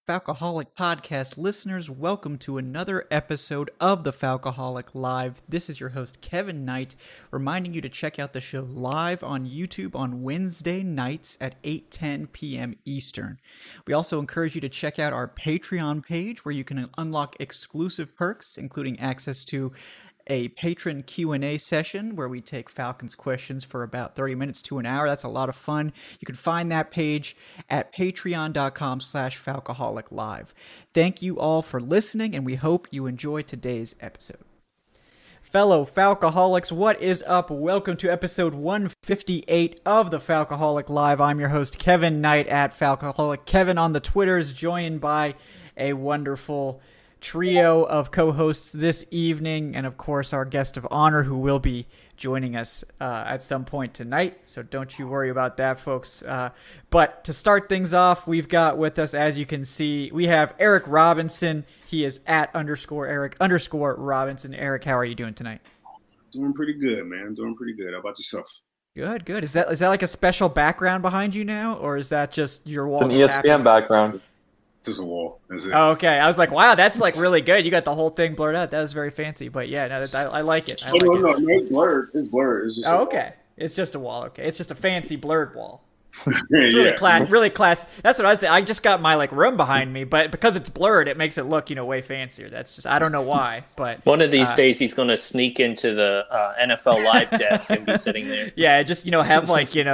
Falcoholic Podcast listeners, welcome to another episode of the Falcoholic Live. This is your host, Kevin Knight, reminding you to check out the show live on YouTube on Wednesday nights at 8:10 p.m. Eastern. We also encourage you to check out our Patreon page, where you can unlock exclusive perks, including access to a patron Q&A session where we take Falcons questions for about 30 minutes to an hour. That's a lot of fun. You can find that page at patreon.com/Falcoholic Live. Thank you all for listening, and we hope you enjoy today's episode. Fellow Falcoholics, what is up? Welcome to episode 158 of the Falcoholic Live. I'm your host, Kevin Knight at Falcoholic Kevin on the Twitters, joined by a wonderful trio of co-hosts this evening, and of course our guest of honor who will be joining us at some point tonight, so don't you worry about that, folks. But to start things off, we've got with us, as you can see, we have Eric Robinson. He is at _Eric_Robinson. Eric, how are you doing tonight? Doing pretty good, man. Doing pretty good. How about yourself? Good. Is that like a special background behind you now, or is that just your wall? It's an ESPN background. Just a wall. That's it. Oh, okay. I was like, wow, that's like really good. You got the whole thing blurred out. That was very fancy. But yeah, no, I like it. No, it's blurred. It's blurred. It's just okay. It's just a wall. Okay. It's just a fancy blurred wall. It's Really class. That's what I say. I just got my room behind me, but because it's blurred, it makes it look, way fancier. That's just, I don't know why, but one of these days he's going to sneak into the NFL Live desk and be sitting there. Yeah, just have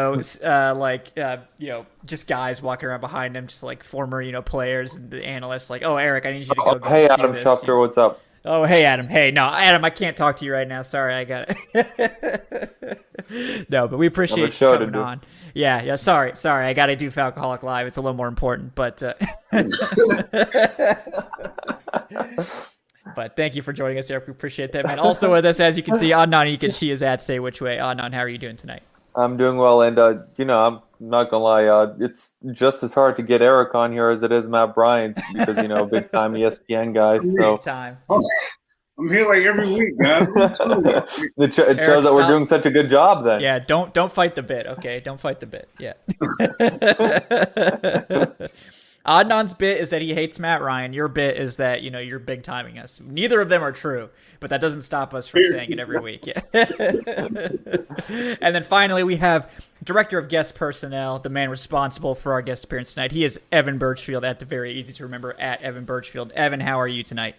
just guys walking around behind him, just like former players and the analysts, like, oh, Eric, I need you to go. Hey, Adam Schefter, what's up? Oh, hey, Adam. Hey, no, Adam, I can't talk to you right now. Sorry, I got it. No, but we appreciate you coming on. Yeah, sorry. I got to do Falcoholic Live. It's a little more important, but but thank you for joining us, Eric. We appreciate that, man. Also with us, as you can see, Adnan, she is at Say Which Way. Adnan, how are you doing tonight? I'm doing well, and I'm not gonna lie, it's just as hard to get Eric on here as it is Matt Bryant, because big time ESPN guys. So big time. I'm here like every week, guys. It shows that we're doing such a good job then. Yeah, don't fight the bit, okay? Don't fight the bit. Yeah. Adnan's bit is that he hates Matt Ryan. Your bit is that, you're big timing us. Neither of them are true, but that doesn't stop us from saying it every week. Yeah. And then finally, we have Director of Guest Personnel, the man responsible for our guest appearance tonight. He is Evan Birchfield at the very easy to remember at Evan Birchfield. Evan, how are you tonight?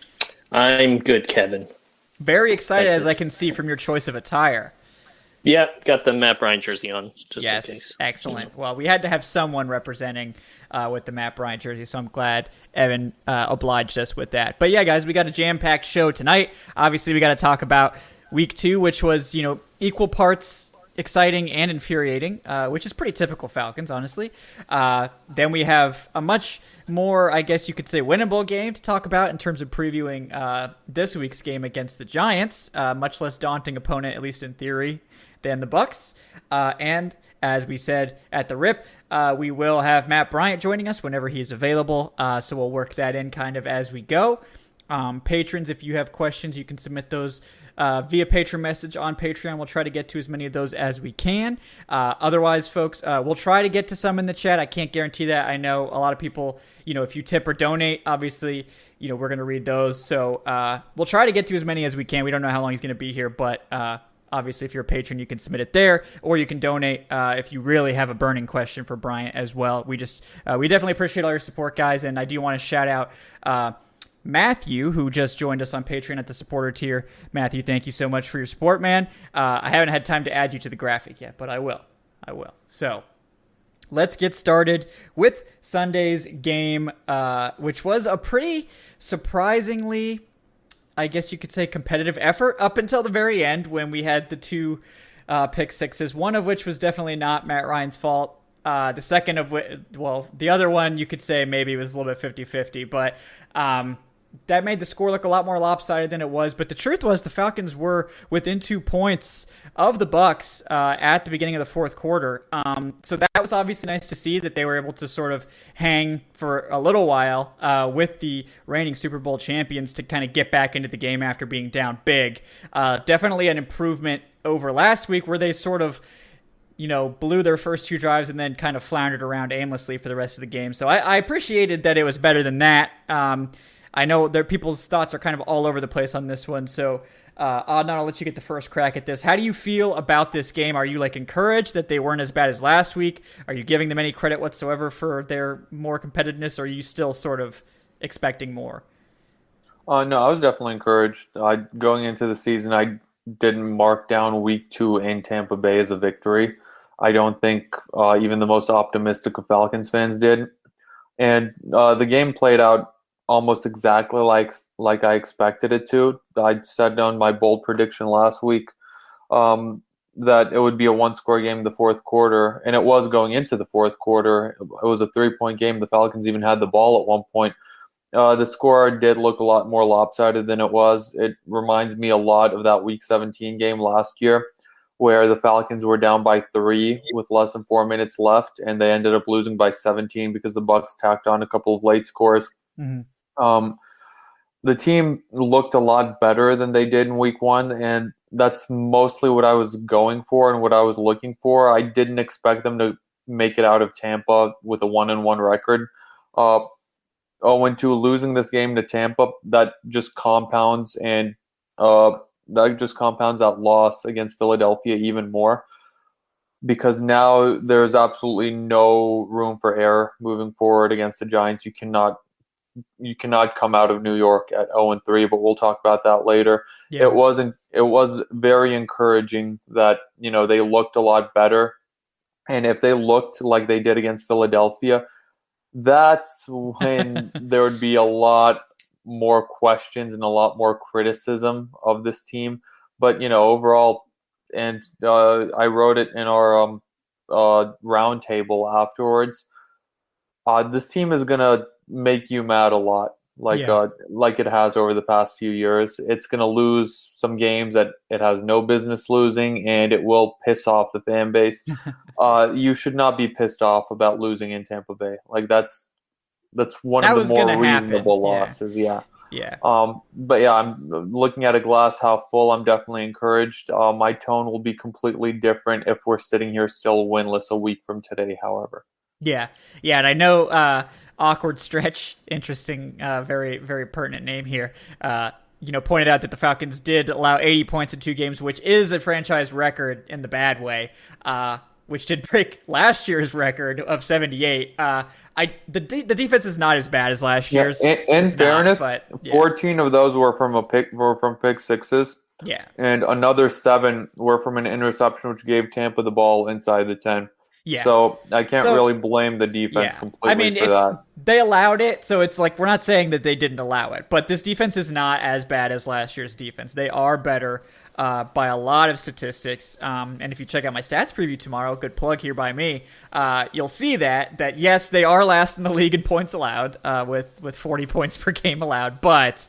I'm good, Kevin. Very excited, as I can see from your choice of attire. Yeah, got the Matt Bryant jersey on, just in case. Yes, excellent. Well, we had to have someone representing with the Matt Bryant jersey, so I'm glad Evan obliged us with that. But yeah, guys, we got a jam-packed show tonight. Obviously, we got to talk about Week 2, which was, equal parts exciting and infuriating, which is pretty typical Falcons, honestly. Then we have a much more, I guess you could say, winnable game to talk about in terms of previewing this week's game against the Giants. Much less daunting opponent, at least in theory, than the Bucs. And as we said at the rip, we will have Matt Bryant joining us whenever he's available. So we'll work that in kind of as we go. Patrons, if you have questions, you can submit those via patron message on Patreon. We'll try to get to as many of those as we can. Otherwise, folks, we'll try to get to some in the chat. I can't guarantee that. I know a lot of people, if you tip or donate, obviously, we're going to read those. So we'll try to get to as many as we can. We don't know how long he's going to be here, but obviously, if you're a patron, you can submit it there, or you can donate if you really have a burning question for Bryant as well. We definitely appreciate all your support, guys, and I do want to shout out Matthew, who just joined us on Patreon at the supporter tier. Matthew, thank you so much for your support, man. I haven't had time to add you to the graphic yet, but I will. So let's get started with Sunday's game, which was a pretty surprisingly, I guess you could say, competitive effort up until the very end when we had the two pick sixes, one of which was definitely not Matt Ryan's fault. The second of which, the other one you could say maybe was a little bit 50-50, but that made the score look a lot more lopsided than it was. But the truth was the Falcons were within 2 points of the Bucs at the beginning of the fourth quarter. So that was obviously nice to see that they were able to sort of hang for a little while with the reigning Super Bowl champions to kind of get back into the game after being down big. Definitely an improvement over last week where they sort of blew their first 2 drives and then kind of floundered around aimlessly for the rest of the game. So I appreciated that it was better than that. I know that people's thoughts are kind of all over the place on this one. So Adnan, I'll let you get the first crack at this. How do you feel about this game? Are you encouraged that they weren't as bad as last week? Are you giving them any credit whatsoever for their more competitiveness? Or are you still sort of expecting more? No, I was definitely encouraged. Going into the season, I didn't mark down week 2 in Tampa Bay as a victory. I don't think even the most optimistic of Falcons fans did. And the game played out almost exactly like I expected it to. I said on my bold prediction last week that it would be a 1-score game in the fourth quarter, and it was going into the fourth quarter. It was a 3-point game. The Falcons even had the ball at one point. The score did look a lot more lopsided than it was. It reminds me a lot of that Week 17 game last year where the Falcons were down by 3 with less than 4 minutes left, and they ended up losing by 17 because the Bucs tacked on a couple of late scores. Mm-hmm. The team looked a lot better than they did in Week 1, and that's mostly what I was going for and what I was looking for. I didn't expect them to make it out of Tampa with a 1-1 record. 0-2 losing this game to Tampa, that just compounds that loss against Philadelphia even more, because now there's absolutely no room for error moving forward against the Giants. You cannot come out of New York at 0-3, but we'll talk about that later. Yeah. It was very encouraging that, they looked a lot better. And if they looked like they did against Philadelphia, that's when there would be a lot more questions and a lot more criticism of this team. But, overall, and I wrote it in our roundtable afterwards, this team is going to make you mad a lot, like it has over the past few years. It's going to lose some games that it has no business losing, and it will piss off the fan base. You should not be pissed off about losing in Tampa Bay. That's one of the more reasonable losses. Yeah. But yeah, I'm looking at a glass half full. I'm definitely encouraged. My tone will be completely different if we're sitting here still winless a week from today, however. Yeah, and I know Awkward Stretch, interesting, very, very pertinent name here, pointed out that the Falcons did allow 80 points in 2 games, which is a franchise record in the bad way, which did break last year's record of 78. The defense is not as bad as last year's. In fairness, 14 of those were from pick sixes. Yeah, and another 7 were from an interception, which gave Tampa the ball inside the 10. Yeah. So I can't really blame the defense completely for that. They allowed it, so it's we're not saying that they didn't allow it, but this defense is not as bad as last year's defense. They are better by a lot of statistics. And if you check out my stats preview tomorrow, good plug here by me, you'll see that yes, they are last in the league in points allowed, with 40 points per game allowed, but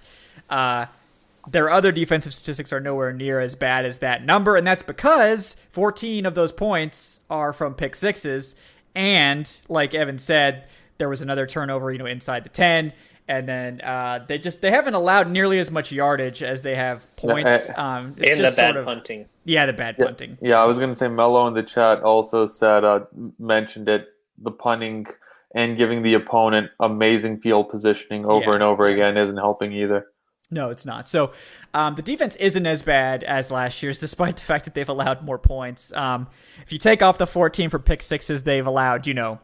their other defensive statistics are nowhere near as bad as that number, and that's because 14 of those points are from pick sixes, and like Evan said, there was another turnover, inside the 10, and then they haven't allowed nearly as much yardage as they have points. It's and just the bad punting. Yeah, the bad punting. Yeah, I was going to say Mello in the chat also mentioned it, the punting and giving the opponent amazing field positioning over and over again isn't helping either. No, it's not. So the defense isn't as bad as last year's, despite the fact that they've allowed more points. If you take off the 14 for pick sixes, they've allowed,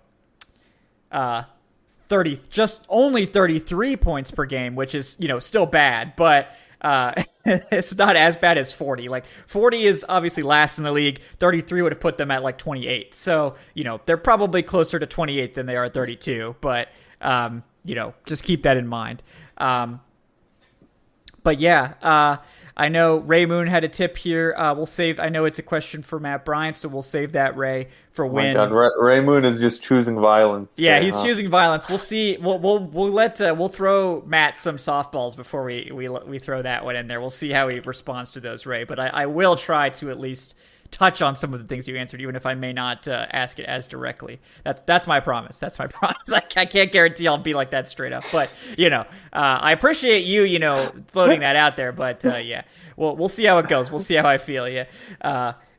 only 33 points per game, which is, still bad, but it's not as bad as 40. 40 is obviously last in the league. 33 would have put them at 28. So, they're probably closer to 28 than they are 32, but, just keep that in mind. But yeah, I know Ray Moon had a tip here. We'll save. I know it's a question for Matt Bryant, so we'll save that, Ray, for when. Oh my God, Ray Moon is just choosing violence. Yeah, he's choosing violence. We'll see. We'll throw Matt some softballs before we throw that one in there. We'll see how he responds to those, Ray. But I will try to at least touch on some of the things you answered, even if I may not ask it as directly. That's my promise. That's my promise. I can't guarantee I'll be like that straight up, but I appreciate you, floating that out there. But yeah, we'll see how it goes. We'll see how I feel. Yeah.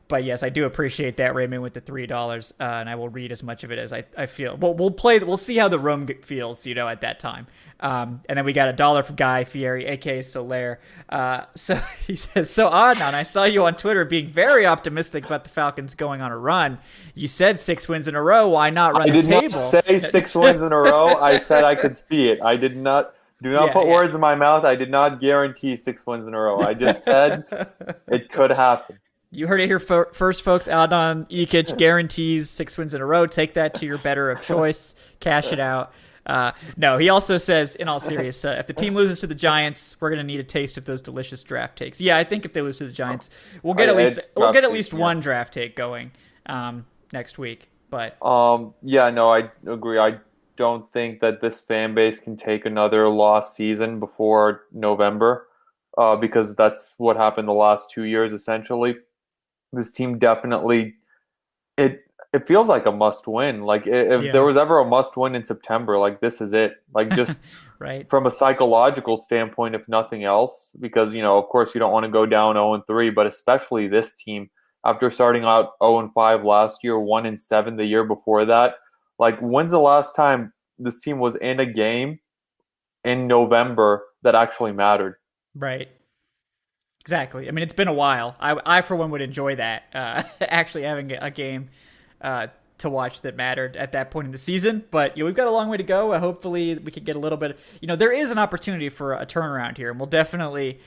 But yes, I do appreciate that, Raymond, with the $3, and I will read as much of it as I feel. Well, we'll see how the room feels, at that time. And then we got $1 for Guy Fieri, aka Soler. So he says, "So Adnan, I saw you on Twitter being very optimistic about the Falcons going on a run. You said 6 wins in a row. Why not run the table?" I did not say 6 wins in a row. I said I could see it. I did not. Do not put words in my mouth. I did not guarantee 6 wins in a row. I just said it could happen. You heard it here first, folks. Adnan Ikic guarantees 6 wins in a row. Take that to your better of choice. Cash it out. No, he also says, in all seriousness, if the team loses to the Giants, we're going to need a taste of those delicious draft takes. Yeah, I think if they lose to the Giants, we'll get at least one draft take going next week. But yeah, no, I agree. I don't think that this fan base can take another lost season before November, because that's what happened the last 2 years essentially. This team definitely it feels like a must win. Like if there was ever a must win in September, like this is it. Like just right. From a psychological standpoint, if nothing else, because of course you don't want to go down 0-3, but especially this team after starting out 0-5 last year, 1-7 the year before that. Like when's the last time this team was in a game in November that actually mattered? Right. Exactly. I mean, it's been a while. I for one, would enjoy that, actually having a game to watch that mattered at that point in the season. But we've got a long way to go. Hopefully, we could get a little bit. There is an opportunity for a turnaround here, and we'll definitely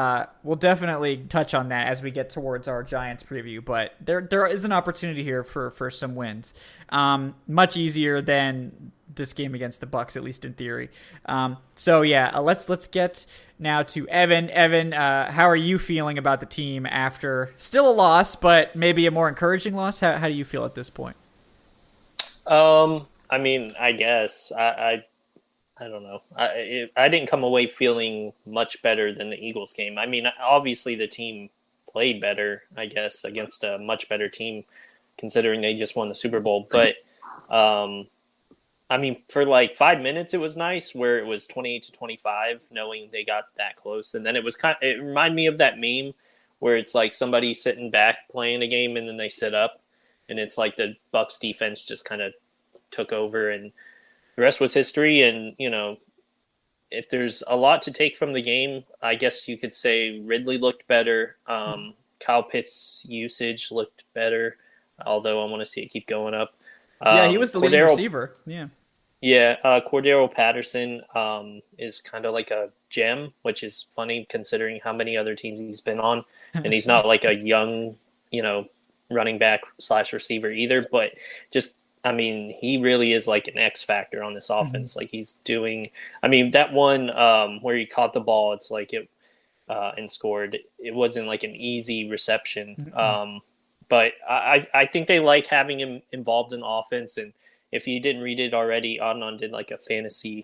touch on that as we get towards our Giants preview. But there is an opportunity here for some wins. Much easier than this game against the Bucs, at least in theory. So yeah, let's get now to Evan. Evan, how are you feeling about the team after still a loss, but maybe a more encouraging loss? How do you feel at this point? I mean, I guess I don't know. I didn't come away feeling much better than the Eagles game. I mean, obviously the team played better, I guess, against a much better team, considering they just won the Super Bowl. But I mean, for like 5 minutes, it was nice where it was 28-25, knowing they got that close. And then it reminded me of that meme where it's like somebody sitting back playing a game and then they sit up, and it's like the Bucs defense just kind of took over, and the rest was history. And, if there's a lot to take from the game, I guess you could say Ridley looked better. Kyle Pitts' usage looked better, although I want to see it keep going up. Yeah, he was the leading receiver. Yeah. Yeah, Cordero Patterson is kind of like a gem, which is funny considering how many other teams he's been on. And he's not like a young, running back / receiver either. But just, I mean, he really is like an X factor on this offense. Like he's doing, I mean, that one where he caught the ball, it's like it and scored. It wasn't like an easy reception. But I think they like having him involved in offense. And if you didn't read it already, Adnan did like a fantasy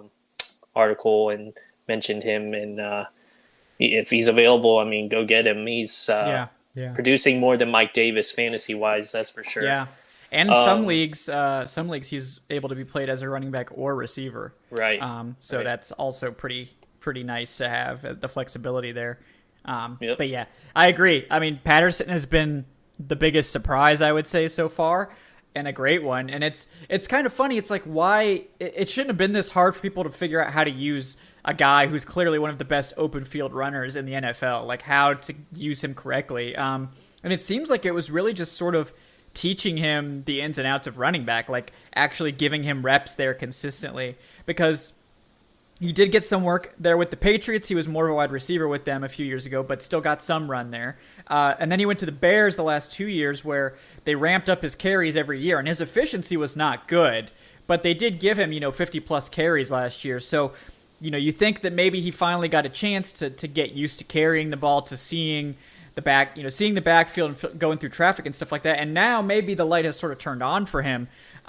article and mentioned him. And if he's available, I mean, go get him. He's producing more than Mike Davis fantasy-wise, that's for sure. Yeah, and in some leagues he's able to be played as a running back or receiver. Right. So that's also pretty nice to have the flexibility there. But yeah, I agree. I mean, Patterson has been the biggest surprise, I would say, so far, and a great one. And it's kind of funny. It's like, why it shouldn't have been this hard for people to figure out how to use a guy who's clearly one of the best open field runners in the NFL, like how to use him correctly. And it seems like it was really just sort of teaching him the ins and outs of running back, like actually giving him reps there consistently, because he did get some work there with the Patriots. He was more of a wide receiver with them a few years ago, but still got some run there. And then he went to the Bears the last 2 years, where they ramped up his carries every year, and his efficiency was not good, but they did give him, 50-plus carries last year. So, you think that maybe he finally got a chance to get used to carrying the ball, to seeing the backfield and going through traffic and stuff like that. And now maybe the light has sort of turned on for him.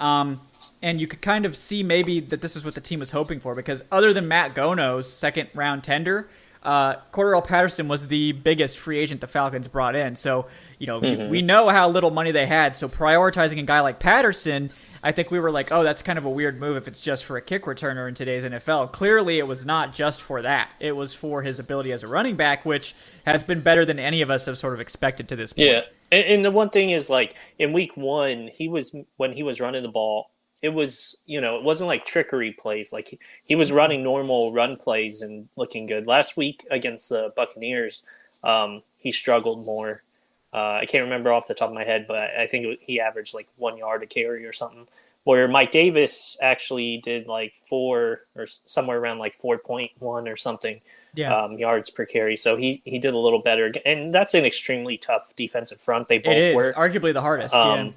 And you could kind of see maybe that this is what the team was hoping for, because other than Matt Gono's second-round tender, Cordero Patterson was the biggest free agent the Falcons brought in. So, we know how little money they had. So prioritizing a guy like Patterson, I think we were like, oh, that's kind of a weird move if it's just for a kick returner in today's NFL. Clearly, it was not just for that. It was for his ability as a running back, which has been better than any of us have sort of expected to this point. Yeah. And the one thing is, like, in week one, when he was running the ball, it was, it wasn't like trickery plays. Like he was running normal run plays and looking good. Last week against the Buccaneers, he struggled more. I can't remember off the top of my head, but I think he averaged like 1 yard a carry or something. Where Mike Davis actually did like 4 or somewhere around like 4.1 or something yards per carry. So he did a little better. And that's an extremely tough defensive front. They both were. Arguably the hardest. And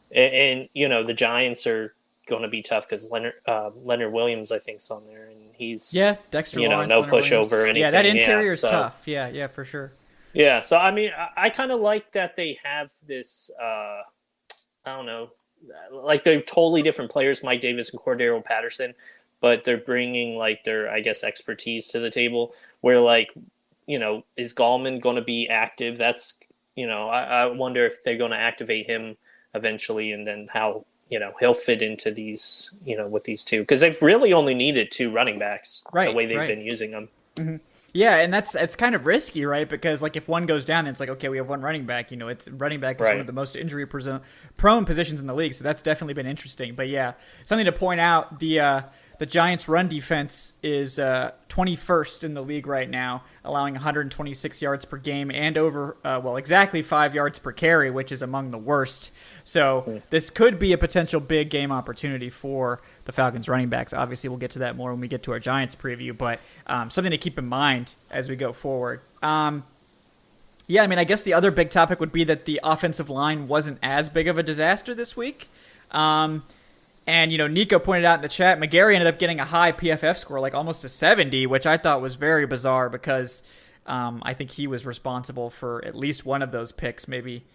the Giants are going to be tough because Leonard Williams, I think, is on there. And he's, Dexter Lawrence, no Leonard pushover or anything. Yeah, that interior is tough. Yeah, for sure. Yeah, so I mean, I kind of like that they have this, I don't know, like they're totally different players, Mike Davis and Cordero Patterson, but they're bringing like their, I guess, expertise to the table where, like, is Gallman going to be active? That's, I wonder if they're going to activate him eventually and then how, he'll fit into these, with these two. Because they've really only needed 2 running backs the way they've been using them. Mm-hmm. Yeah, and it's kind of risky, right? Because like if one goes down, then it's like, okay, we have one running back. It's running back is one of the most injury prone positions in the league, so that's definitely been interesting. But yeah, something to point out: the Giants' run defense is 21st in the league right now, allowing 126 yards per game and over exactly 5 yards per carry, which is among the worst. So this could be a potential big game opportunity for the Falcons running backs. Obviously, we'll get to that more when we get to our Giants preview, but something to keep in mind as we go forward. I guess the other big topic would be that the offensive line wasn't as big of a disaster this week. And, Nico pointed out in the chat, McGarry ended up getting a high PFF score, like almost a 70, which I thought was very bizarre because I think he was responsible for at least one of those picks, maybe.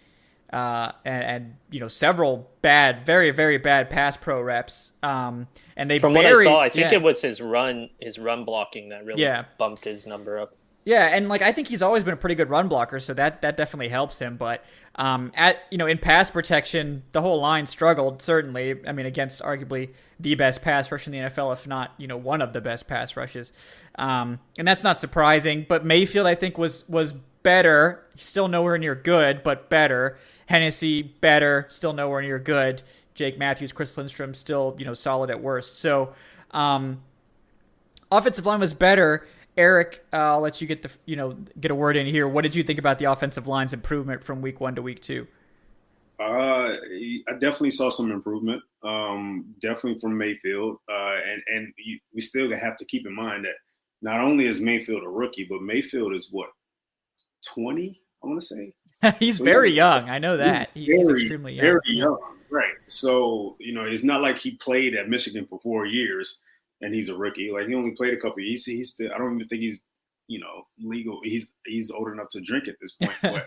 And several bad, very, very bad pass pro reps. And they From what I saw, I think it was his run blocking that really bumped his number up. Yeah, and like I think he's always been a pretty good run blocker, so that definitely helps him. But in pass protection, the whole line struggled. Certainly, I mean, against arguably the best pass rush in the NFL, if not one of the best pass rushes. And that's not surprising. But Mayfield, I think, was better. Still nowhere near good, but better. Hennessy better, still nowhere near good. Jake Matthews, Chris Lindstrom still solid at worst. So offensive line was better. Eric, I'll let you get a word in here. What did you think about the offensive line's improvement from week 1 to week 2? I definitely saw some improvement, definitely from Mayfield. We still have to keep in mind that not only is Mayfield a rookie, but Mayfield is 20, I want to say. He's very young. I know that. He's extremely young. Very young, right. So, it's not like he played at Michigan for 4 years and he's a rookie. Like, he only played a couple of years. He's still, I don't even think he's, legal. He's old enough to drink at this point. But,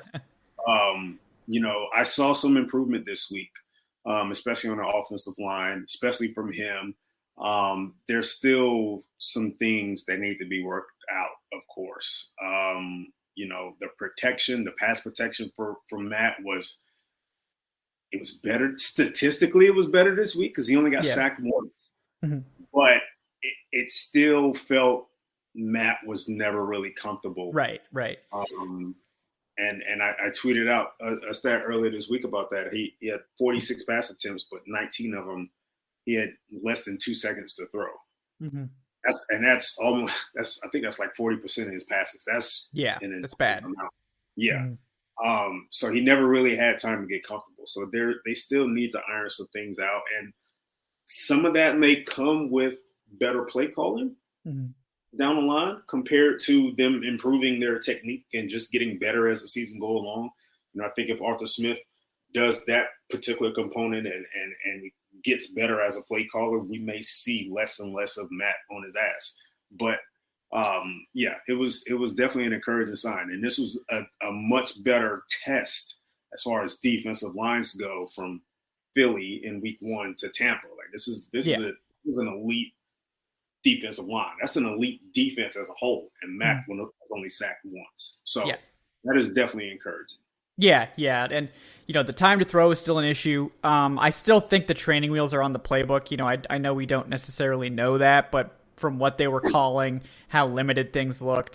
I saw some improvement this week, especially on the offensive line, especially from him. There's still some things that need to be worked out, of course. The protection, the pass protection for Matt was better. Statistically, it was better this week because he only got sacked once. Mm-hmm. But it still felt Matt was never really comfortable. Right. And I tweeted out a stat earlier this week about that. He had 46 pass attempts, but 19 of them he had less than 2 seconds to throw. Mm-hmm. That's I think that's like 40% of his passes. That's bad. Yeah. Mm-hmm. So he never really had time to get comfortable. So they still need to iron some things out, and some of that may come with better play calling down the line compared to them improving their technique and just getting better as the season goes along. I think if Arthur Smith does that particular component and gets better as a play caller, we may see less and less of Matt on his ass. But it was definitely an encouraging sign. And this was a much better test as far as defensive lines go from Philly in week 1 to Tampa. Like this is an elite defensive line. That's an elite defense as a whole. And Matt was only sacked once. So that is definitely encouraging. Yeah. And, the time to throw is still an issue. I still think the training wheels are on the playbook. I know we don't necessarily know that, but from what they were calling, how limited things looked,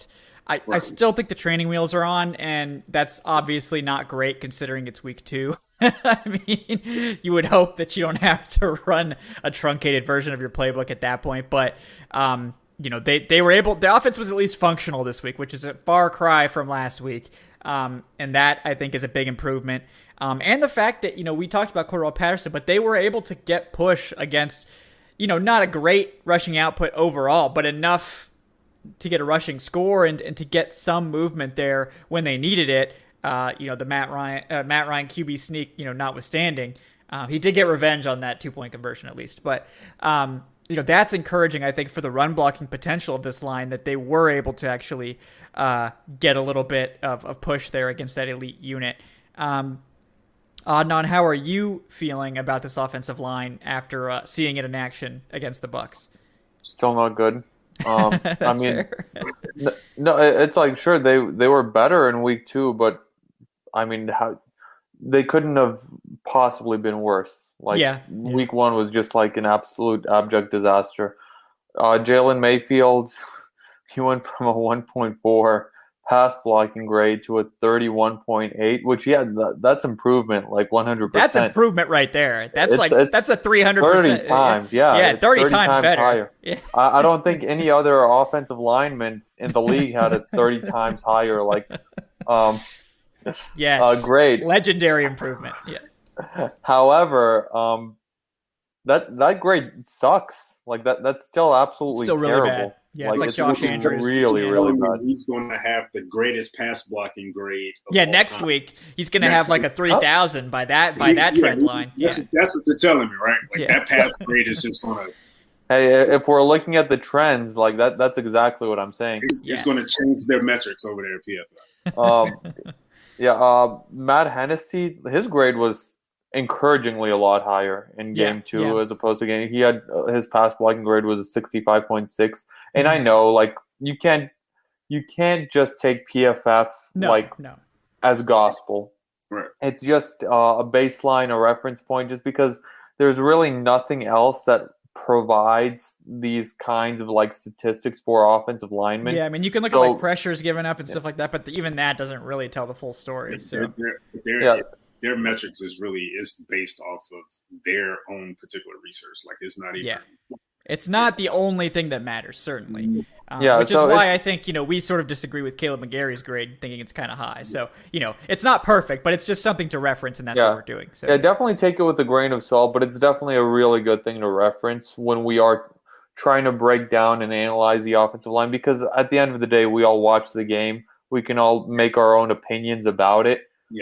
I still think the training wheels are on, and that's obviously not great considering it's week 2. I mean, you would hope that you don't have to run a truncated version of your playbook at that point, but they were able. The offense was at least functional this week, which is a far cry from last week, and that I think is a big improvement. And the fact that we talked about Cordarrelle Patterson, but they were able to get push against not a great rushing output overall, but enough to get a rushing score and to get some movement there when they needed it. The Matt Ryan QB sneak, notwithstanding, he did get revenge on that 2-point conversion at least. But that's encouraging, I think, for the run blocking potential of this line, that they were able to actually get a little bit of push there against that elite unit. Adnan, how are you feeling about this offensive line after seeing it in action against the Bucs? Still not good. I mean, no, it's like, sure, they were better in week 2, but I mean, they couldn't have possibly been worse. Week 1 was just like an absolute abject disaster. Jalen Mayfield, he went from a 1.4 pass blocking grade to a 31.8, which that's improvement, like 100%. That's improvement right there. That's a 300%. 30 times, yeah. 30 times better. Higher. Yeah. I don't think any other offensive lineman in the league had a 30 times higher, grade. Legendary improvement. Yeah. However, that grade sucks. Like that's still absolutely really terrible. Bad. Yeah, it's like Josh Andrews. Really, really bad. He's going to have the greatest pass blocking grade. Next week he's going to have like a 3,000 by that trend line. That's what you're telling me, right? That pass grade is just going to. Hey, if we're looking at the trends, like that's exactly what I'm saying. It's going to change their metrics over there at PFF. Matt Hennessy, his grade was encouragingly a lot higher in game 2 as opposed to game. He had his pass blocking grade was a 65.6, and I know you can't just take PFF as gospel. Right. It's just a baseline, a reference point, just because there's really nothing else that provides these kinds of statistics for offensive linemen. Yeah, I mean, you can look at pressures given up and stuff like that, but even that doesn't really tell the full story. Their metrics is based off of their own particular research. It's not even. Yeah. It's not the only thing that matters, certainly. Which is why I think, we sort of disagree with Caleb McGarry's grade, thinking it's kind of high. So, it's not perfect, but it's just something to reference, and that's what we're doing. So. Yeah, definitely take it with a grain of salt, but it's definitely a really good thing to reference when we are trying to break down and analyze the offensive line, because at the end of the day, we all watch the game. We can all make our own opinions about it. Yeah.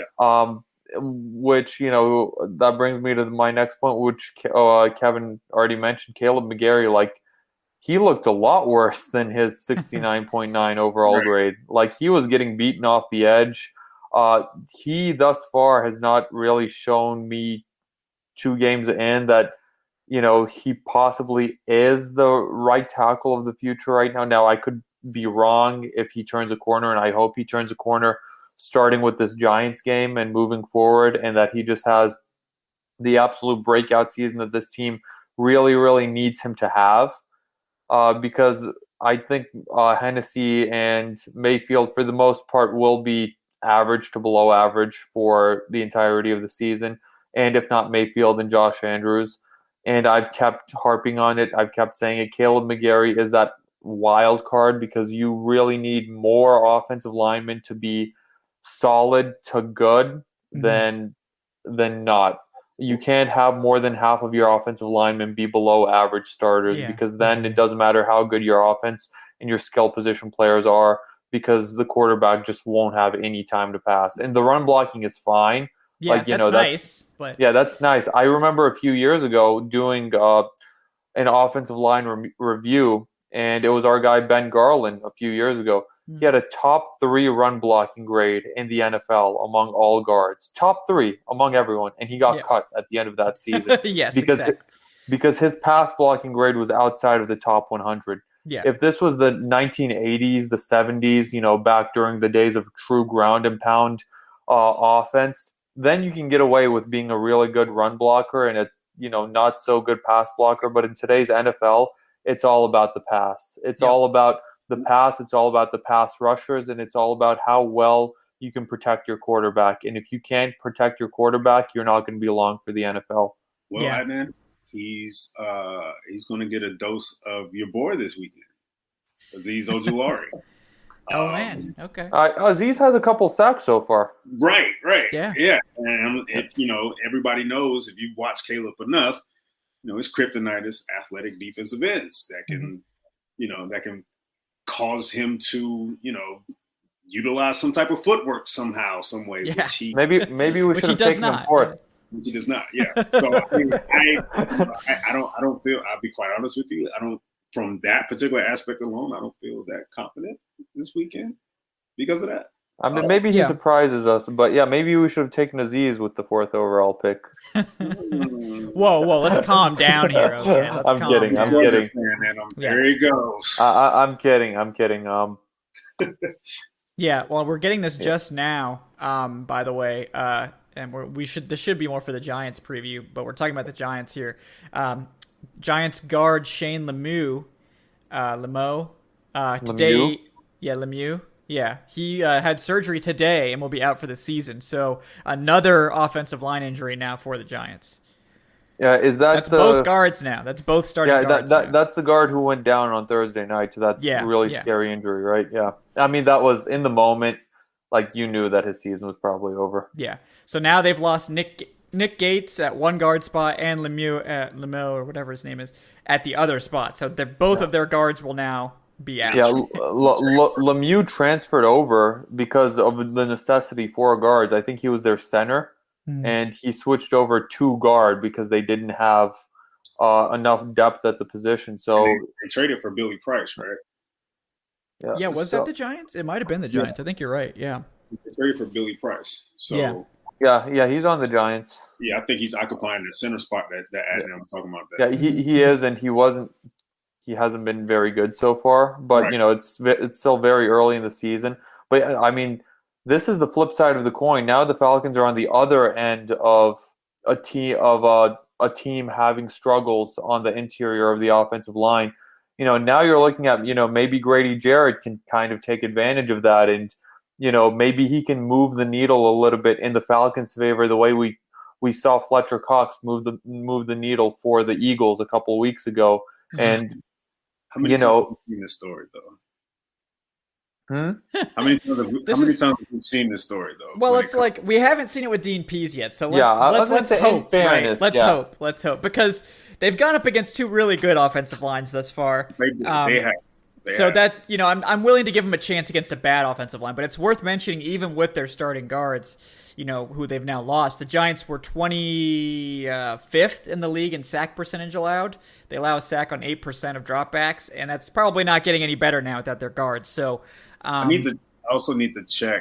Which, that brings me to my next point, which Kevin already mentioned. Caleb McGarry, he looked a lot worse than his 69.9 overall grade. He was getting beaten off the edge. He thus far has not really shown me 2 games in that, he possibly is the right tackle of the future right now. Now, I could be wrong if he turns a corner, and I hope he turns a corner starting with this Giants game and moving forward, and that he just has the absolute breakout season that this team really, really needs him to have. Because I think Hennessy and Mayfield, for the most part, will be average to below average for the entirety of the season. And if not Mayfield, then Josh Andrews. And I've kept harping on it. I've kept saying it. Caleb McGarry is that wild card, because you really need more offensive linemen to be solid to good than not. You can't have more than half of your offensive linemen be below average starters, because then it doesn't matter how good your offense and your skill position players are, because the quarterback just won't have any time to pass. And the run blocking is fine. Yeah, that's nice. But yeah, that's nice. I remember a few years ago doing an offensive line review, and it was our guy Ben Garland a few years ago. He had a top 3 run blocking grade in the NFL among all guards. Top 3 among everyone. And he got cut at the end of that season. Yes, because his pass blocking grade was outside of the top 100. Yeah. If this was the 1980s, the 70s, back during the days of true ground and pound offense, then you can get away with being a really good run blocker and a not so good pass blocker. But in today's NFL, it's all about the pass. It's all about the pass. It's all about the pass rushers, and it's all about how well you can protect your quarterback. And if you can't protect your quarterback, you're not going to be long for the NFL. Well, Adnan, he's going to get a dose of your boy this weekend, Azeez Ojulari. Oh man, okay. Azeez has a couple sacks so far. Right. Yeah. And everybody knows, if you watch Caleb enough, his kryptonite is athletic defensive ends that can, that can cause him to, utilize some type of footwork somehow, some way. Yeah. Maybe we should have taken him for it. Which he does not. Yeah. So I don't feel. I'll be quite honest with you. I don't. From that particular aspect alone, I don't feel that confident this weekend because of that. I mean, maybe he surprises us, but maybe we should have taken Azeez with the 4th overall pick. Whoa, let's calm down here. Okay? I'm kidding. There he goes. I'm kidding. Yeah, well, we're getting this just now, by the way, and this should be more for the Giants preview, but we're talking about the Giants here. Giants guard Shane Lemieux, today. Lemieux. Yeah, he had surgery today and will be out for the season. So another offensive line injury now for the Giants. Yeah, that's both guards now? That's both starting guards. That's the guard who went down on Thursday night. So that's a really scary injury, right? Yeah, I mean that was in the moment, like you knew that his season was probably over. Yeah. So now they've lost Nick Gates at one guard spot and Lemieux or whatever his name is at the other spot. So both of their guards will now be out. Yeah, Lemieux transferred over because of the necessity for guards. I think he was their center, and he switched over to guard because they didn't have enough depth at the position. So they traded for Billy Price, right? Yeah, was that the Giants? It might have been the Giants. I think you're right. Yeah, they traded for Billy Price. So. Yeah, he's on the Giants. Yeah, I think he's occupying the center spot that Adnan was talking about. Yeah, he is, and he hasn't been very good so far. But it's still very early in the season. But I mean, this is the flip side of the coin. Now the Falcons are on the other end of a team having struggles on the interior of the offensive line. Now you're looking at maybe Grady Jarrett can kind of take advantage of that and. Maybe he can move the needle a little bit in the Falcons' favor the way we saw Fletcher Cox move the needle for the Eagles a couple of weeks ago. And how many times have you seen this story though? How many times have you seen this story though? Well, it's like we haven't seen it with Dean Pease yet, so let's hope. Fairness, right? Let's hope because they've gone up against two really good offensive lines thus far. They have. So that, I'm willing to give them a chance against a bad offensive line, but it's worth mentioning even with their starting guards, who they've now lost. The Giants were 25th in the league in sack percentage allowed. They allow a sack on 8% of dropbacks, and that's probably not getting any better now without their guards. So I also need to check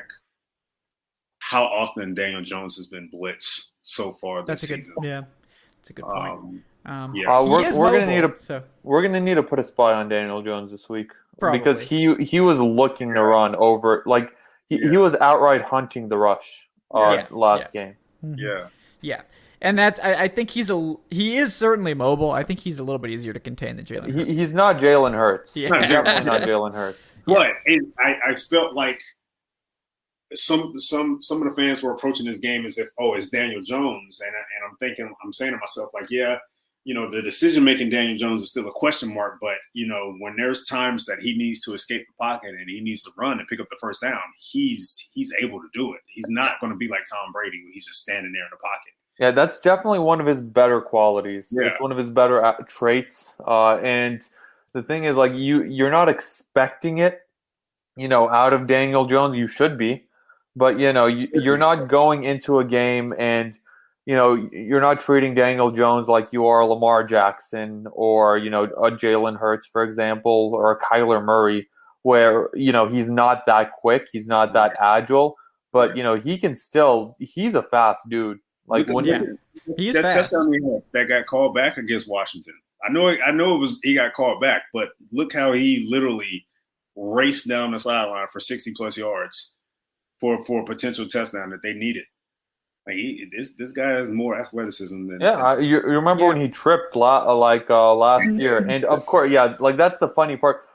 how often Daniel Jones has been blitzed so far this season. That's a good point. We're gonna need to put a spy on Daniel Jones this week because he was looking to run over he was outright hunting the rush last game. Yeah, and that I think he is certainly mobile. I think he's a little bit easier to contain than Jalen Hurts. He's not Jalen Hurts. He's definitely not Jalen Hurts. But I felt like some of the fans were approaching this game as if it's Daniel Jones, and I'm saying to myself like the decision-making Daniel Jones is still a question mark, but, when there's times that he needs to escape the pocket and he needs to run and pick up the first down, he's able to do it. He's not going to be like Tom Brady when he's just standing there in the pocket. Yeah, that's definitely one of his better qualities. Yeah. It's one of his better traits. And the thing is, you're not expecting it, out of Daniel Jones. You should be. But, you're not going into a game and – you're not treating Daniel Jones like you are Lamar Jackson or, a Jalen Hurts, for example, or a Kyler Murray, where, he's not that quick. He's not that agile, but, he can still – he's a fast dude. He's fast. Touchdown that got called back against Washington. I know he got called back, but look how he literally raced down the sideline for 60-plus yards for a potential touchdown that they needed. This guy has more athleticism than you remember when he tripped last year, and of course, that's the funny part.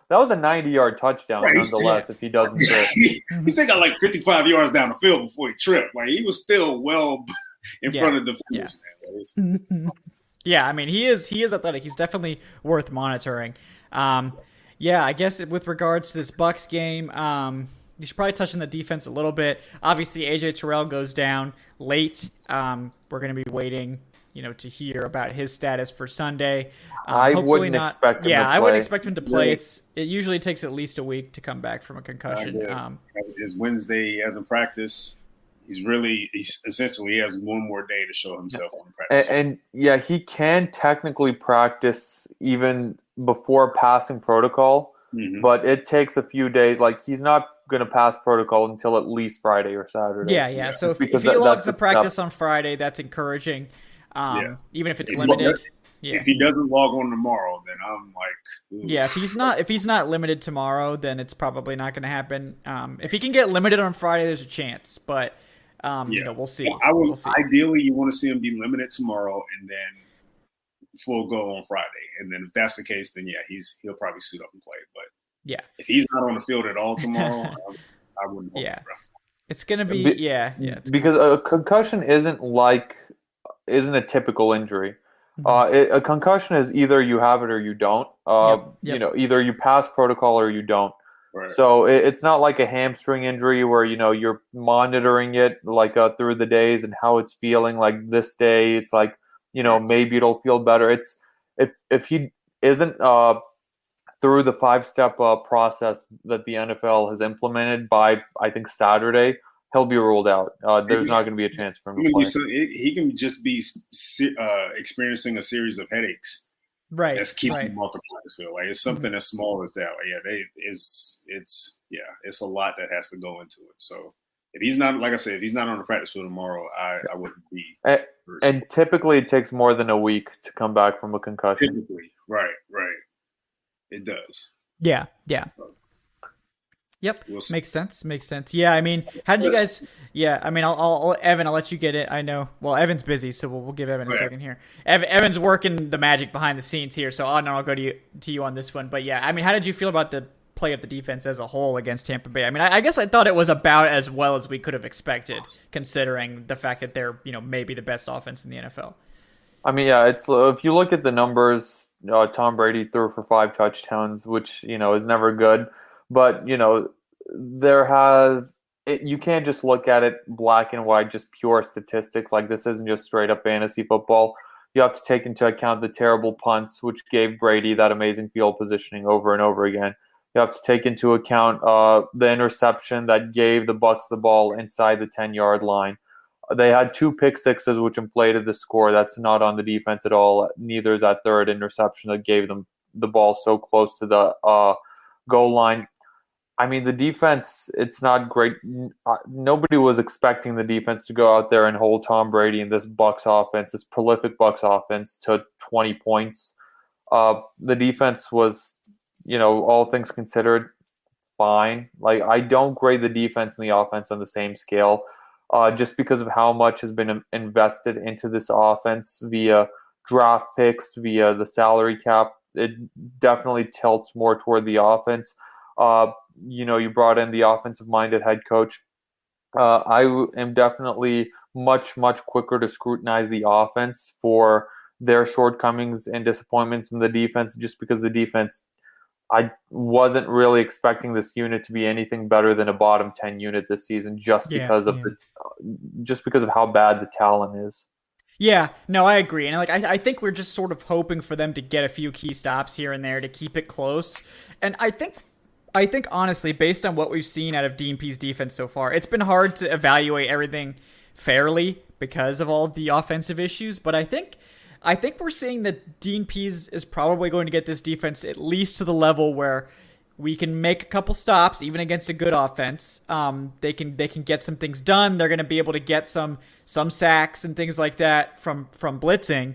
that was a 90-yard touchdown, Right, nonetheless. If he doesn't trip, he still got like 55 yards down the field before he tripped. Like he was still well in front of the defenders, man. Yeah, I mean he is athletic. He's definitely worth monitoring. Yeah, I guess with regards to this Bucs game, you should probably touch on the defense a little bit. Obviously, AJ Terrell goes down late. We're going to be waiting, to hear about his status for Sunday. I wouldn't expect him to play. Yeah, I wouldn't expect him to play. It usually takes at least a week to come back from a concussion. It's Wednesday. He hasn't practiced. He essentially has one more day to show himself on the practice. And yeah, he can technically practice even before passing protocol, but it takes a few days. Like he's not going to pass protocol until at least Friday or Saturday. Yeah. So if he logs the practice on Friday, that's encouraging. Even if it's limited. If he doesn't log on tomorrow, then I'm like, ooh. Yeah, if he's not limited tomorrow, then it's probably not going to happen. If he can get limited on Friday, there's a chance, but we'll see. We'll see. Ideally, you want to see him be limited tomorrow and then full go on Friday. And then if that's the case, then he'll probably suit up and play. But if he's not on the field at all tomorrow, I wouldn't hold it. It's gonna be because a concussion isn't a typical injury. A concussion is either you have it or you don't. Either you pass protocol or you don't. Right. So it's not like a hamstring injury where you're monitoring it through the days and how it's feeling. Like this day, it's like maybe it'll feel better. It's if he isn't through the 5-step process that the NFL has implemented by I think Saturday, he'll be ruled out. There's not going to be a chance for him to play. He can just be experiencing a series of headaches. Right. That's keeping him off the practice field. Like it's something as small as that. It's a lot that has to go into it. So if he's not, like I said, if he's not on the practice field tomorrow, I wouldn't be. And typically it takes more than a week to come back from a concussion. Typically, right. It does. Yeah. Yep, makes sense. Yeah, I mean, how did you guys? Yeah, I mean, I'll Evan, I'll let you get it. I know. Well, Evan's busy, so we'll give Evan a second here. Evan's working the magic behind the scenes here, so I'll go to you on this one. But yeah, I mean, how did you feel about the play of the defense as a whole against Tampa Bay? I mean, I guess I thought it was about as well as we could have expected, considering the fact that they're maybe the best offense in the NFL. I mean, yeah, it's if you look at the numbers, Tom Brady threw for 5 touchdowns, which is never good. But, you can't just look at it black and white, just pure statistics. Like this isn't just straight up fantasy football. You have to take into account the terrible punts, which gave Brady that amazing field positioning over and over again. You have to take into account the interception that gave the Bucs the ball inside the 10-yard line. They had 2 pick sixes, which inflated the score. That's not on the defense at all. Neither is that third interception that gave them the ball so close to the goal line. I mean, the defense, it's not great. Nobody was expecting the defense to go out there and hold Tom Brady and this Bucs offense, this prolific Bucs offense, to 20 points. The defense was, all things considered, fine. Like, I don't grade the defense and the offense on the same scale just because of how much has been invested into this offense via draft picks, via the salary cap. It definitely tilts more toward the offense. You brought in the offensive-minded head coach. I am definitely much, much quicker to scrutinize the offense for their shortcomings and disappointments in the defense, just because the defense, I wasn't really expecting this unit to be anything better than a bottom 10 unit this season, just because of how bad the talent is. Yeah, no, I agree. And I think we're just sort of hoping for them to get a few key stops here and there to keep it close. And I think honestly, based on what we've seen out of Dean Pease defense so far, it's been hard to evaluate everything fairly because of all the offensive issues. But I think we're seeing that Dean Pease is probably going to get this defense at least to the level where we can make a couple stops, even against a good offense. They can get some things done. They're going to be able to get some sacks and things like that from blitzing.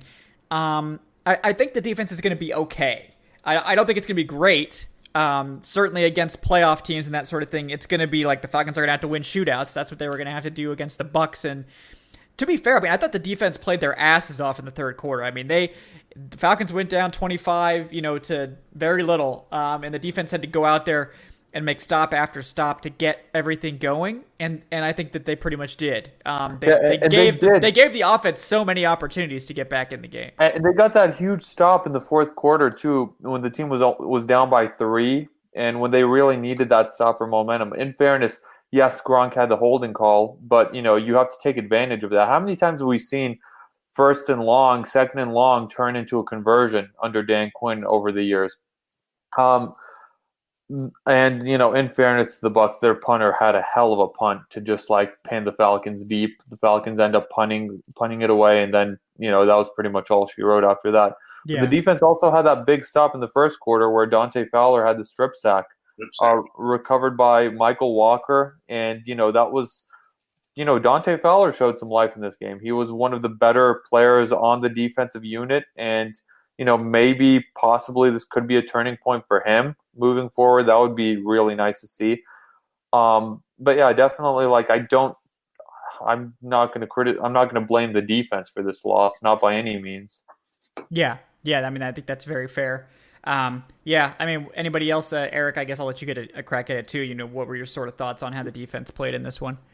I think the defense is going to be okay. I don't think it's going to be great. Certainly against playoff teams and that sort of thing, it's going to be like the Falcons are going to have to win shootouts. That's what they were going to have to do against the Bucs and to be fair, I mean, I thought the defense played their asses off in the third quarter. I mean, the Falcons went down 25, to very little, and the defense had to go out there and make stop after stop to get everything going, and I think that they pretty much did. They gave the offense so many opportunities to get back in the game, and they got that huge stop in the fourth quarter too, when the team was down by 3, and when they really needed that stop for momentum. In fairness, yes, Gronk had the holding call, but you have to take advantage of that. How many times have we seen first and long, second and long turn into a conversion under Dan Quinn over the years? And in fairness to the Bucs, their punter had a hell of a punt to just pin the Falcons deep. The Falcons end up punting it away, and then that was pretty much all she wrote after that. Yeah. The defense also had that big stop in the first quarter where Dante Fowler had the strip sack. Recovered by Michael Walker, and that was Dante Fowler showed some life in this game. He was one of the better players on the defensive unit, and maybe possibly this could be a turning point for him moving forward. That would be really nice to see. But yeah, definitely I'm not going to blame the defense for this loss, not by any means. Yeah, I mean, I think that's very fair. I mean, anybody else? Eric, I guess I'll let you get a crack at it too. What were your sort of thoughts on how the defense played in this one?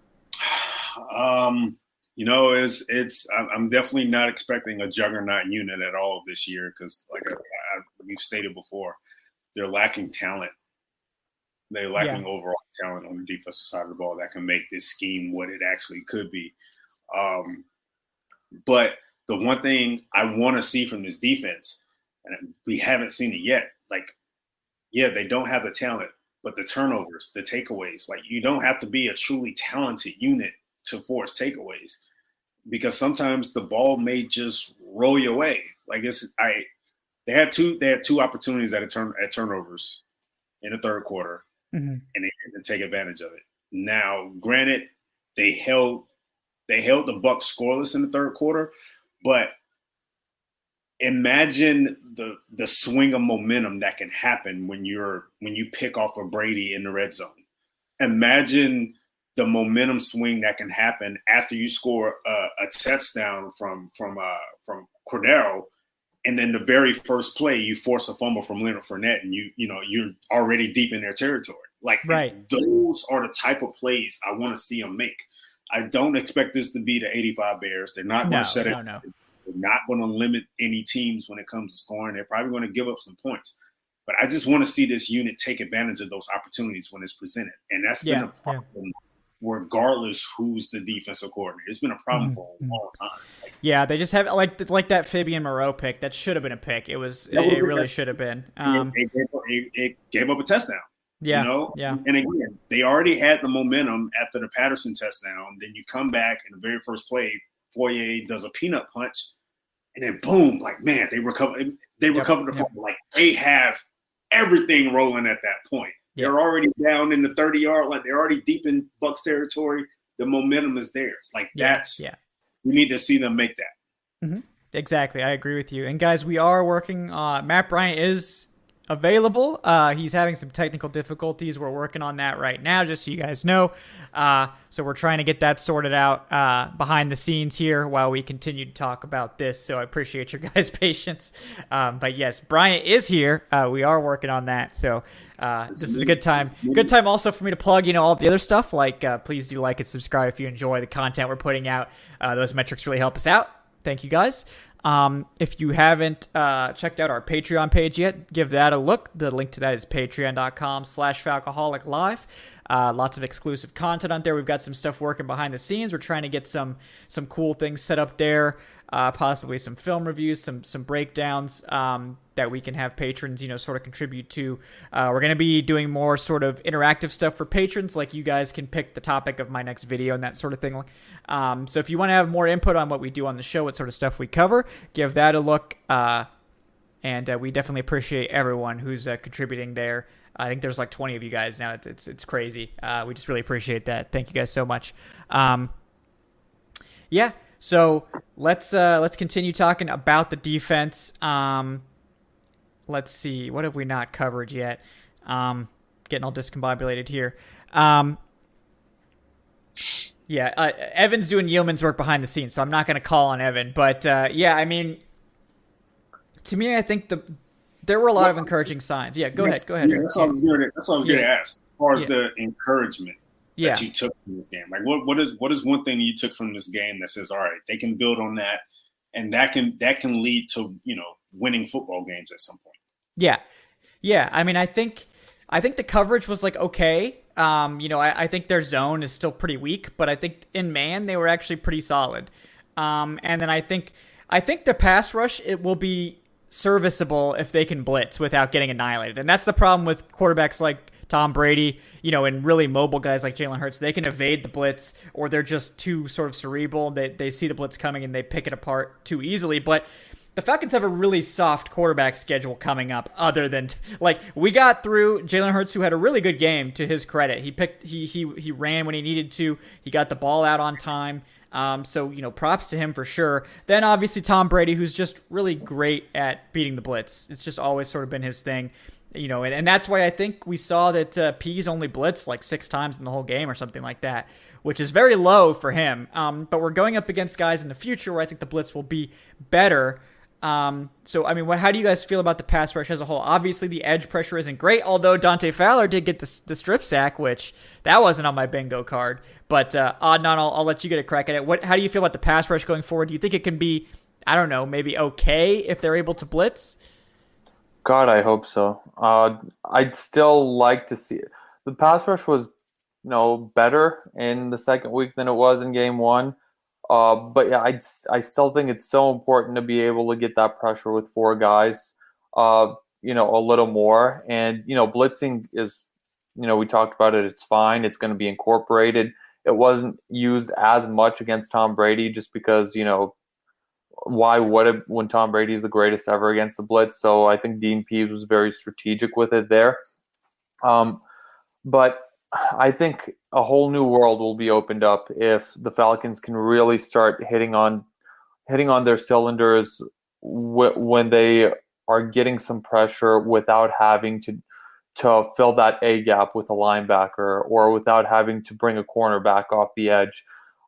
I'm definitely not expecting a juggernaut unit at all this year because, like we've stated before, they're lacking talent. They're lacking overall talent on the defensive side of the ball that can make this scheme what it actually could be. But the one thing I want to see from this defense, and we haven't seen it yet, they don't have the talent, but the turnovers, the takeaways, you don't have to be a truly talented unit to force takeaways because sometimes the ball may just roll your way. They had two opportunities at turnovers in the third quarter, and they didn't take advantage of it. Now, granted, they held the Bucs scoreless in the third quarter, but imagine the swing of momentum that can happen when you pick off a Brady in the red zone. Imagine the momentum swing that can happen after you score a touchdown from Cordero, and then the very first play you force a fumble from Leonard Fournette, and you're already deep in their territory. Right. Those are the type of plays I want to see them make. I don't expect this to be the 85 Bears. They're not going to set it. No. They're not going to limit any teams when it comes to scoring. They're probably going to give up some points. But I just want to see this unit take advantage of those opportunities when it's presented. And that's been a problem regardless who's the defensive coordinator. It's been a problem for a long time. They just have like that Fabian Moreau pick. That should have been a pick. It really should have been. It gave up a touchdown. Yeah. And again, they already had the momentum after the Patterson touchdown. Then you come back in the very first play, Foye does a peanut punch, and then boom, they recover the ball. They have everything rolling at that point. They're already down in the 30-yard line. They're already deep in Bucs territory. The momentum is theirs. We need to see them make that. Mm-hmm. Exactly. I agree with you. And guys, we are working. Matt Bryant is available. He's having some technical difficulties. We're working on that right now, just so you guys know. So we're trying to get that sorted out behind the scenes here while we continue to talk about this. So I appreciate your guys' patience. But yes, Bryant is here. We are working on that. So this is a good time. Good time also for me to plug, all the other stuff. Please do like and subscribe if you enjoy the content we're putting out. Those metrics really help us out. Thank you guys. If you haven't checked out our Patreon page yet, give that a look. The link to that is patreon.com/Falcoholic Live. Lots of exclusive content on there. We've got some stuff working behind the scenes. We're trying to get some cool things set up there. Possibly some film reviews, some breakdowns that we can have patrons, sort of contribute to. We're going to be doing more sort of interactive stuff for patrons, like you guys can pick the topic of my next video and that sort of thing. So if you want to have more input on what we do on the show, what sort of stuff we cover, give that a look. And we definitely appreciate everyone who's contributing there. I think there's 20 of you guys now. It's crazy. We just really appreciate that. Thank you guys so much. So let's continue talking about the defense. Let's see, what have we not covered yet? Getting all discombobulated here. Yeah, Evan's doing yeoman's work behind the scenes, so I'm not going to call on Evan. But yeah, I mean, to me, I think there were a lot of encouraging signs. Yeah, go ahead. Yeah, that's what I was going to ask. As far as the encouragement that you took from this game, like what is one thing you took from this game that says, all right, they can build on that, and that can lead to winning football games at some point. Yeah. I mean, I think the coverage was like okay. I think their zone is still pretty weak, but I think in man they were actually pretty solid. And then I think the pass rush, it will be serviceable if they can blitz without getting annihilated. And that's the problem with quarterbacks like Tom Brady, and really mobile guys like Jalen Hurts. They can evade the blitz, or they're just too sort of cerebral. They see the blitz coming and they pick it apart too easily. But the Falcons have a really soft quarterback schedule coming up, other than we got through Jalen Hurts, who had a really good game to his credit. He ran when he needed to. He got the ball out on time. So props to him for sure. Then obviously Tom Brady, who's just really great at beating the blitz. It's just always sort of been his thing. And that's why I think we saw that Pease only blitzed like 6 times in the whole game or something like that, which is very low for him. But we're going up against guys in the future where I think the blitz will be better. So, I mean, how do you guys feel about the pass rush as a whole? Obviously, the edge pressure isn't great, although Dante Fowler did get the strip sack, which that wasn't on my bingo card. But Adnan, I'll let you get a crack at it. How do you feel about the pass rush going forward? Do you think it can be, I don't know, maybe okay if they're able to blitz? God, I hope so. I'd still like to see it. The pass rush was, better in the second week than it was in game 1. But yeah, I still think it's so important to be able to get that pressure with 4 guys, a little more. And, blitzing is, we talked about it. It's fine. It's going to be incorporated. It wasn't used as much against Tom Brady just because, why would it when Tom Brady is the greatest ever against the blitz? So I think Dean Pease was very strategic with it there. But I think a whole new world will be opened up if the Falcons can really start hitting on their cylinders when they are getting some pressure without having to fill that A gap with a linebacker or without having to bring a cornerback off the edge.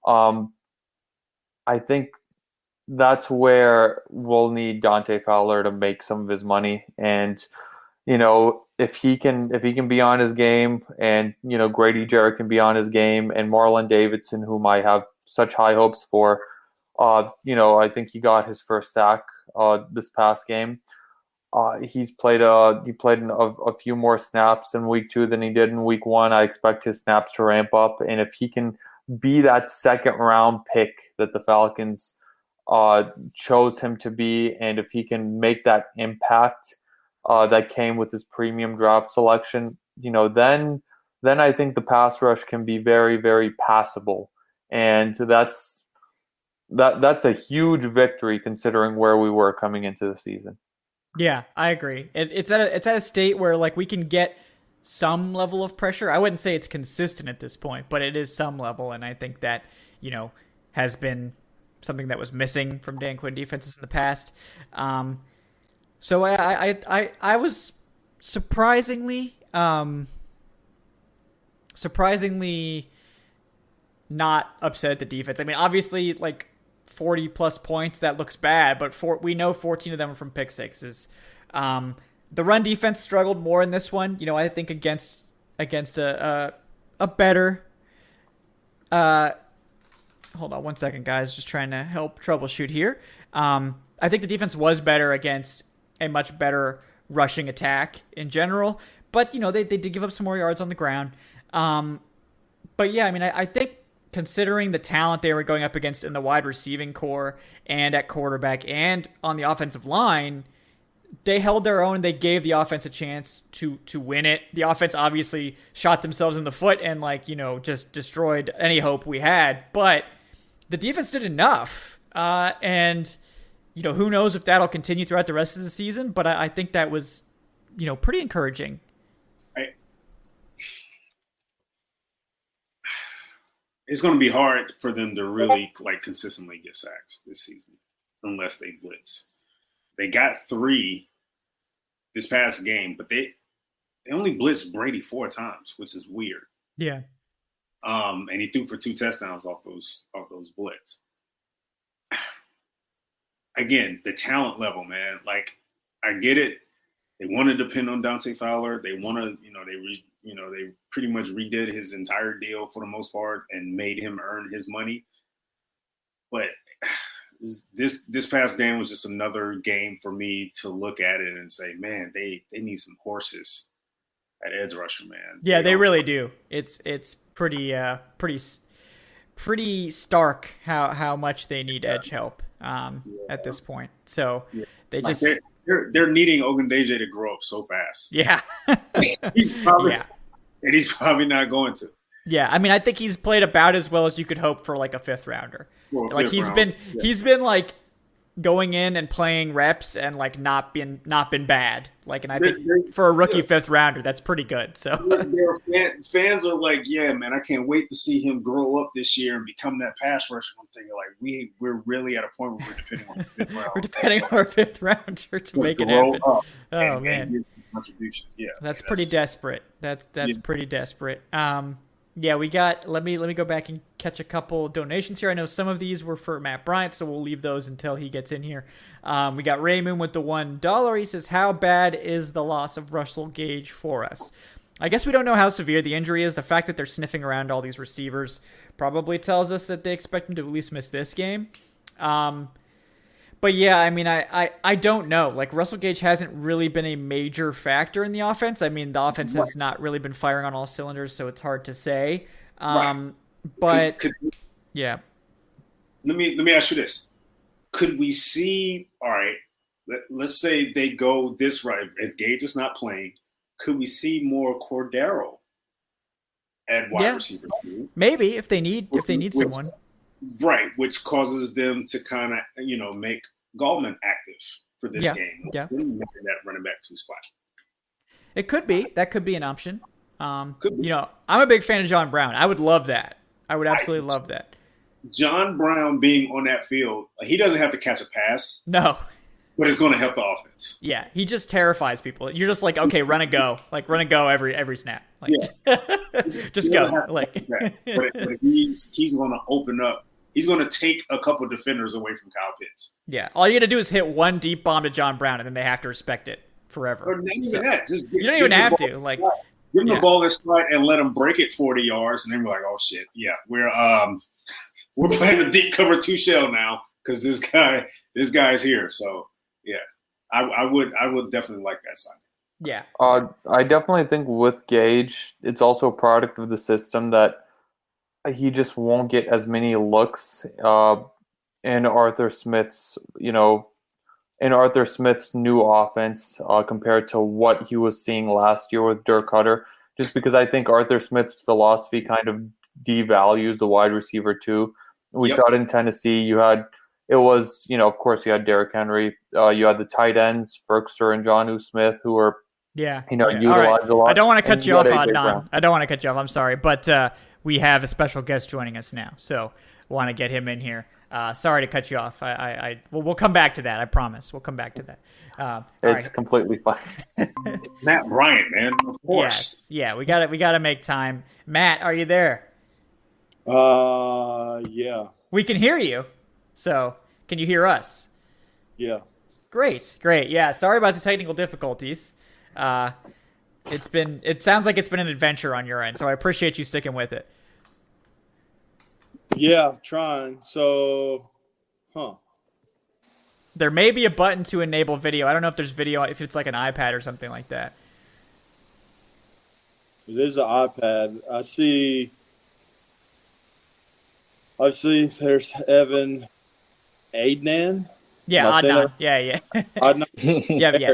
I think that's where we'll need Dante Fowler to make some of his money. And if he can be on his game, and Grady Jarrett can be on his game, and Marlon Davidson, whom I have such high hopes for, I think he got his first sack this past game. He played a few more snaps in week 2 than he did in week 1. I expect his snaps to ramp up, and if he can be that second round pick that the Falcons chose him to be, and if he can make that impact that came with his premium draft selection, then I think the pass rush can be very, very passable, and that's a huge victory considering where we were coming into the season. Yeah, I agree. It's at a state where we can get some level of pressure. I wouldn't say it's consistent at this point, but it is some level, and I think that has been something that was missing from Dan Quinn defenses in the past. So I was surprisingly not upset at the defense. I mean, obviously 40 plus points, that looks bad, but we know 14 of them are from pick sixes. The run defense struggled more in this one. I think against a better. Hold on one second, guys. Just trying to help troubleshoot here. I think the defense was better against a much better rushing attack in general, but they did give up some more yards on the ground. But yeah, I mean, I think considering the talent they were going up against in the wide receiving core and at quarterback and on the offensive line, they held their own. They gave the offense a chance to win it. The offense obviously shot themselves in the foot and just destroyed any hope we had. But the defense did enough. And who knows if that'll continue throughout the rest of the season. But I think that was, pretty encouraging. It's going to be hard for them to really consistently get sacks this season unless they blitz. They got 3 this past game, but they only blitzed Brady 4 times, which is weird. Yeah. And he threw for 2 touchdowns off those blitz. Again, the talent level, man. Like, I get it. They want to depend on Dante Fowler. They want to, they pretty much redid his entire deal for the most part and made him earn his money. But this past game was just another game for me to look at it and say, man, they need some horses at edge rusher, man. Yeah, they really do. It's pretty stark how much they need edge help at this point. So they just they're needing Ogundeji to grow up so fast. Yeah, he's probably not going to. Yeah, I mean, I think he's played about as well as you could hope for like a 5th rounder. Like he's been like going in and playing reps and like not been bad. Like, and I think for a rookie 5th rounder, that's pretty good. So fans are like, yeah, man, I can't wait to see him grow up this year and become that pass rusher. I'm thinking like we're really at a point where we're depending on the 5th round. We're depending on our 5th rounder to make it happen. Man, and contributions. Yeah, that's pretty desperate. That's pretty desperate. Yeah, we got. Let me go back and catch a couple donations here. I know some of these were for Matt Bryant, so we'll leave those until he gets in here. We got Raymond with the $1. He says, "How bad is the loss of Russell Gage for us?" I guess we don't know how severe the injury is. The fact that they're sniffing around all these receivers probably tells us that they expect him to at least miss this game. But yeah, I mean, I don't know. Like, Russell Gage hasn't really been a major factor in the offense. I mean, the offense has not really been firing on all cylinders, so it's hard to say. But yeah, let me ask you this: could we see? All right, let's say they go this right. If Gage is not playing, could we see more Cordero at wide receiver? Maybe if they need someone. Right, which causes them to kind of, make Gallman active for this game. Yeah. Making that running back 2 spot. It could be. That could be an option. I'm a big fan of John Brown. I would love that. I would absolutely love that. John Brown being on that field, he doesn't have to catch a pass. No. But it's going to help the offense. Yeah, he just terrifies people. You're just like, okay, run and go. Like, run and go every snap. Like, just go. Like, but he's going to open up. He's going to take a couple of defenders away from Kyle Pitts. Yeah, all you got to do is hit one deep bomb to John Brown, and then they have to respect it forever. Or not even that. You don't even have to. Like, give him the ball this slide and let him break it 40 yards, and then we're like, oh shit, yeah, we're playing a deep cover 2 shell now because this guy's here. So yeah, I would definitely like that sign. Yeah, I definitely think with Gage, it's also a product of the system that he just won't get as many looks in Arthur Smith's new offense compared to what he was seeing last year with Dirk Cutter. Just because I think Arthur Smith's philosophy kind of devalues the wide receiver too. We saw it in Tennessee. Of course you had Derrick Henry. You had the tight ends, Ferkser and Jonnu Smith, who were utilized a lot. I don't want to cut you off, Adnan. I don't want to cut you off. I'm sorry, but we have a special guest joining us now, so want to get him in here. Sorry to cut you off. We'll come back to that. I promise. We'll come back to that. It's completely fine. Matt Bryant, man, of course. Yeah. We got to make time. Matt, are you there? Yeah. We can hear you. So, can you hear us? Yeah. Great. Yeah. Sorry about the technical difficulties. It sounds like it's been an adventure on your end, so I appreciate you sticking with it. Yeah, trying. So, there may be a button to enable video. I don't know if there's video, if it's like an iPad or something like that. It is an iPad. I see there's Evan Adnan. Yeah, Adnan. Yeah. Adnan. Yeah.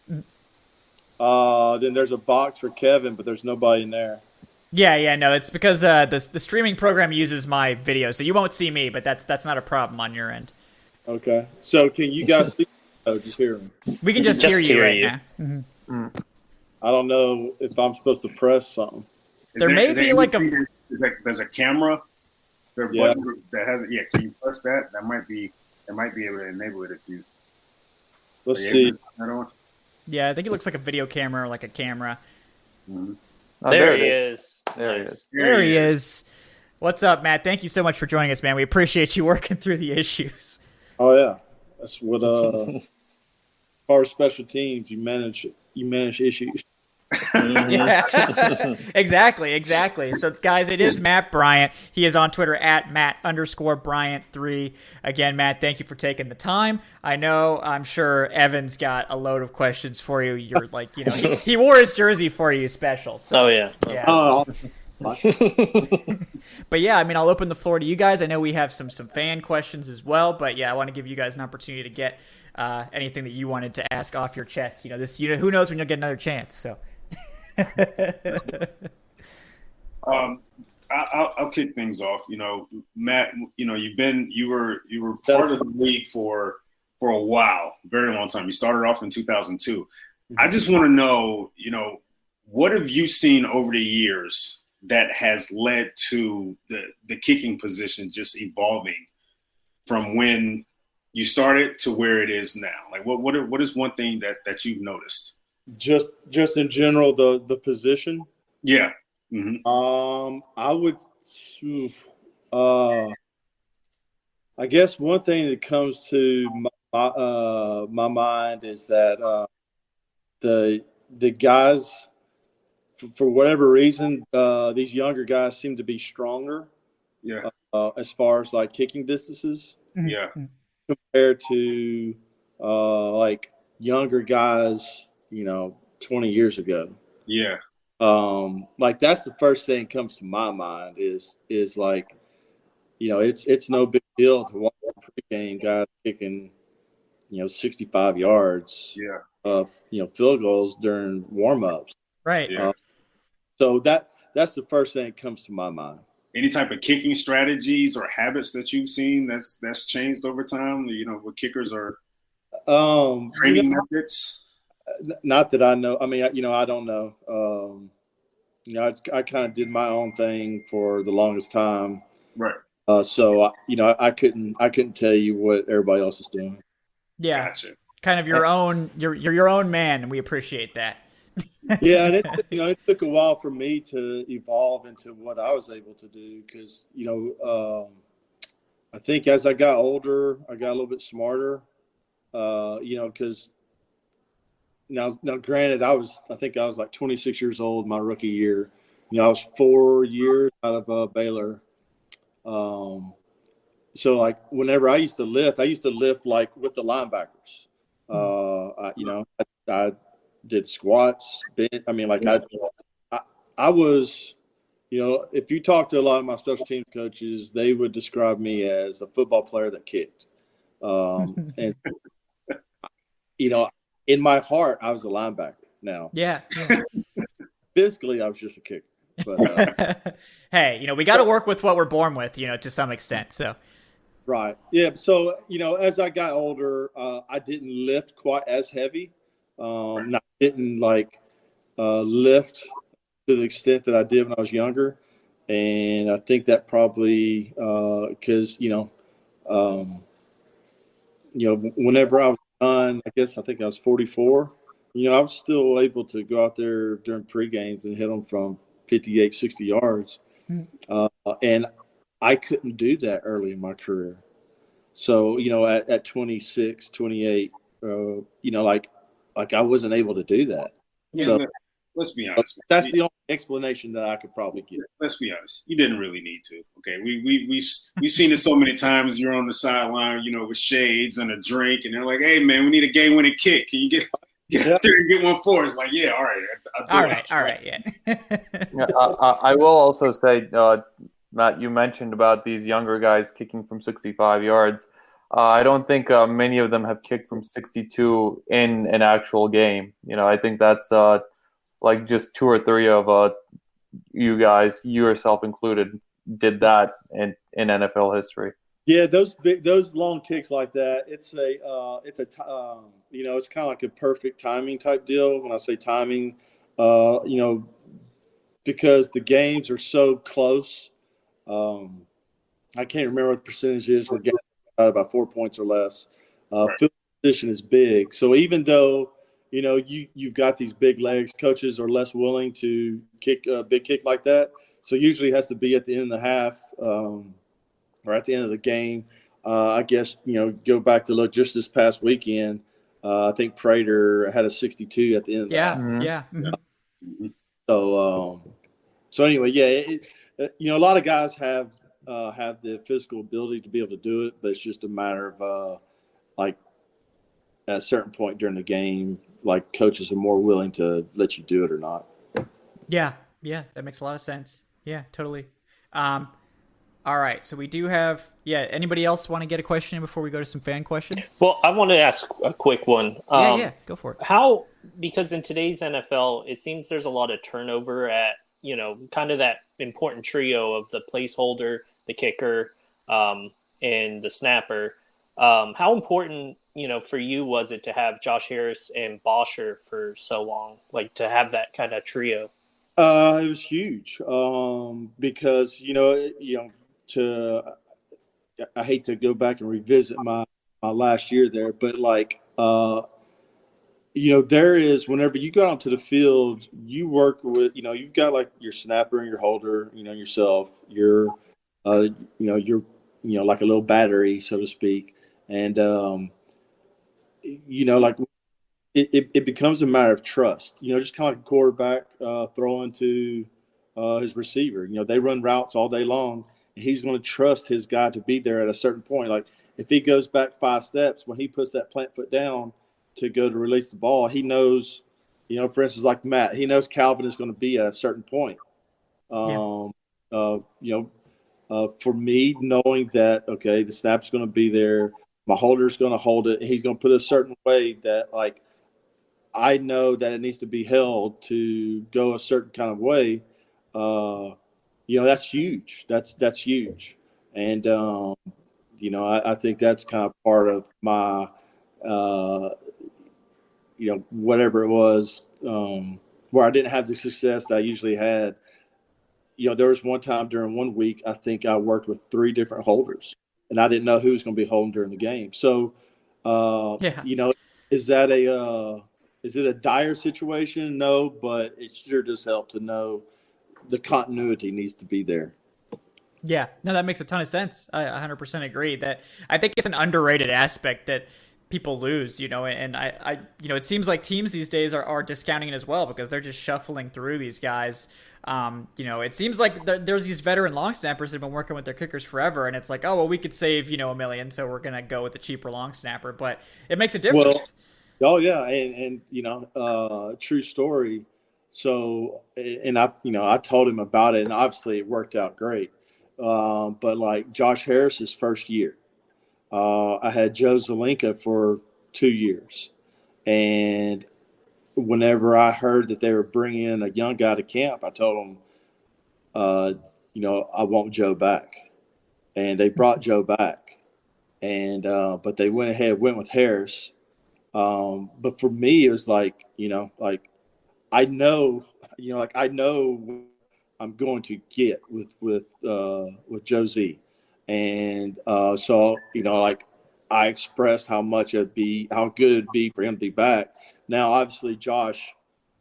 Then there's a box for Kevin, but there's nobody in there. Yeah, no, it's because the streaming program uses my video, so you won't see me, but that's not a problem on your end. Okay. So can you guys see? Oh, just hear me. We can just hear you right now. Mm-hmm. I don't know if I'm supposed to press something. There's a camera. Button that has it. Yeah, can you press that? That might be able to enable it if you. Let's see. Yeah, I think it looks like a video camera or like a camera. Mm-hmm. There he is. There he Nice. is. There he is. What's up, Matt? Thank you so much for joining us, man. We appreciate you working through the issues. Oh yeah, that's what. Our special teams, you manage issues. Yeah. Exactly. So, guys, it is Matt Bryant. He is on Twitter at Matt_Bryant3. Again, Matt, thank you for taking the time. I'm sure Evan's got a load of questions for you. You're like, he wore his jersey for you special. So, Oh yeah. Oh, but yeah, I'll open the floor to you guys. I know we have some fan questions as well, but yeah, I want to give you guys an opportunity to get anything that you wanted to ask off your chest. Who knows when you'll get another chance. So. I'll kick things off. Matt, you were part of the league for a while, very long time. You started off in 2002. I just want to know, what have you seen over the years that has led to the kicking position just evolving from when you started to where it is now? Like, what is one thing that you've noticed? Just in general, the position. Yeah. Mm-hmm. I would. I guess one thing that comes to my mind is that the guys, for whatever reason, these younger guys seem to be stronger. Yeah. As far as like kicking distances. Yeah. Compared to like younger guys, 20 years ago. Yeah. Like that's the first thing that comes to my mind is like, it's no big deal to watch a pregame guys kicking, 65 yards. Yeah. Field goals during warm-ups. Right. Yeah. So that's the first thing that comes to my mind. Any type of kicking strategies or habits that you've seen that's changed over time? What kickers are training methods? Not that I know. I mean, I don't know. I kind of did my own thing for the longest time. Right. So I couldn't tell you what everybody else is doing. Yeah. Gotcha. Kind of your own. You're your own man, and we appreciate that. Yeah, and it took a while for me to evolve into what I was able to do because I think as I got older, I got a little bit smarter. Because now granted, I think I was like 26 years old my rookie year. I was 4 years out of Baylor. So like whenever I used to lift like with the linebackers. I did squats. I was, if you talk to a lot of my special teams coaches, they would describe me as a football player that kicked. And in my heart, I was a linebacker. Now, yeah. Physically, I was just a kicker. But hey, we got to work with what we're born with, to some extent. So, right, yeah. So, as I got older, I didn't lift quite as heavy. I didn't lift to the extent that I did when I was younger, and I think that probably because whenever I was done, I think I was 44. I was still able to go out there during pre-games and hit them from 58, 60 yards. And I couldn't do that early in my career. So, at 26, 28, I wasn't able to do that. Yeah, so let's be honest. That's the only explanation that I could probably give. Let's be honest. You didn't really need to. Okay, we've seen it so many times. You're on the sideline, with shades and a drink, and they're like, "Hey, man, we need a game-winning kick. Can you get out there and get one for us?" Like, yeah, all right, all right, yeah. I will also say, Matt, you mentioned about these younger guys kicking from 65 yards. I don't think many of them have kicked from 62 in an actual game. I think that's like just 2 or 3 of you guys, you yourself included, did that in NFL history. Yeah, those long kicks like that. It's it's kind of like a perfect timing type deal. When I say timing, because the games are so close. I can't remember what the percentage is. We're getting about 4 points or less. Field position is big. So even though, you've got these big legs. Coaches are less willing to kick a big kick like that. So usually it has to be at the end of the half or at the end of the game. I guess, go back to look just this past weekend. I think Prater had a 62 at the end of the half. Yeah. Mm-hmm. So anyway, a lot of guys have the physical ability to be able to do it, but it's just a matter of like at a certain point during the game, like coaches are more willing to let you do it or not. Yeah, that makes a lot of sense. Yeah, totally. All right, so we do have anybody else want to get a question in before we go to some fan questions? Well, I want to ask a quick one. Go for it. Because in today's NFL, it seems there's a lot of turnover at, kind of that important trio of the placeholder, the kicker, and the snapper. How important, for you was it to have Josh Harris and Bosher for so long, like to have that kind of trio? It was huge because, I hate to go back and revisit my last year there, but there is, whenever you go out to the field, you work with, you've got like your snapper and your holder, yourself, you're like a little battery, so to speak. And, like it becomes a matter of trust, just kind of like a quarterback throwing to his receiver. They run routes all day long, and he's going to trust his guy to be there at a certain point. Like if he goes back 5 steps, when he puts that plant foot down to go to release the ball, he knows, for instance, like Matt, he knows Calvin is going to be at a certain point. For me, knowing that, okay, the snap's going to be there, my holder's going to hold it, and he's going to put it a certain way that, like, I know that it needs to be held to go a certain kind of way. That's huge. That's huge. And, I think that's kind of part of my, whatever it was, where I didn't have the success that I usually had. There was one time during 1 week, I think I worked with 3 different holders, and I didn't know who was going to be holding during the game. So, is it a dire situation? No, but it sure does help to know the continuity needs to be there. Yeah, no, that makes a ton of sense. I 100% agree that I think it's an underrated aspect that people lose, and I it seems like teams these days are discounting it as well because they're just shuffling through these guys. It seems like there's these veteran long snappers that have been working with their kickers forever, and it's like, oh, well, we could save, $1 million, so we're going to go with the cheaper long snapper, but it makes a difference. Well, oh yeah. And true story. So, and I told him about it, and obviously it worked out great. But like Josh Harris's first year, I had Joe Zelenka for 2 years. And whenever I heard that they were bringing in a young guy to camp, I told them, I want Joe back. And they brought Joe back. And, but they went with Harris. But for me, it was like, I know I'm going to get with Josie. And, so, I expressed how good it'd be for him to be back. Now, obviously Josh,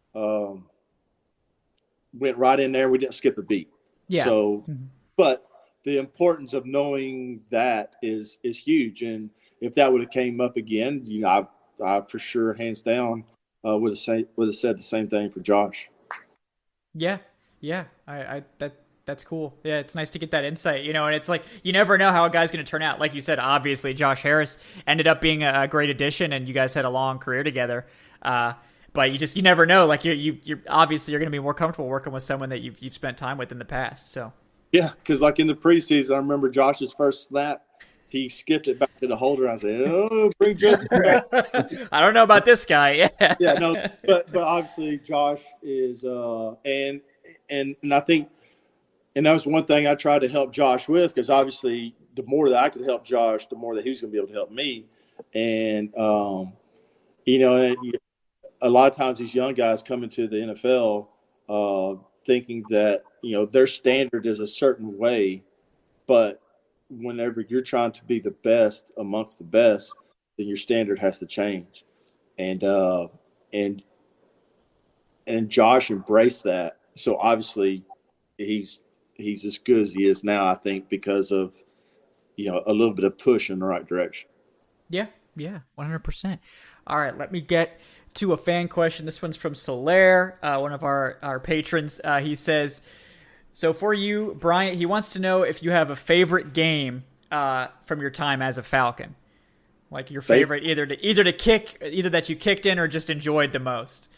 went right in there. We didn't skip a beat. Yeah. So, but the importance of knowing that is huge. And if that would have came up again, I for sure, hands down, would have said the same thing for Josh. Yeah. That's cool. Yeah, it's nice to get that insight, and it's like you never know how a guy's going to turn out. Like you said, obviously Josh Harris ended up being a great addition, and you guys had a long career together. But you never know. Like you're obviously you're going to be more comfortable working with someone that you've spent time with in the past. So yeah, because like in the preseason, I remember Josh's first snap. He skipped it back to the holder. I said, "Oh, bring Josie back." I don't know about this guy. Yeah. Yeah, no, but obviously Josh is, and I think, and that was one thing I tried to help Josh with, because obviously the more that I could help Josh, the more that he was going to be able to help me. And a lot of times these young guys come into the NFL thinking that their standard is a certain way, but whenever you're trying to be the best amongst the best, then your standard has to change. And and Josh embraced that. So obviously he's as good as he is now, I think, because of, a little bit of push in the right direction. Yeah, 100%. All right, let me get to a fan question. This one's from Solaire, one of our patrons. He says, so for you, Bryant, he wants to know if you have a favorite game from your time as a Falcon. Like your favorite, either that you kicked in or just enjoyed the most.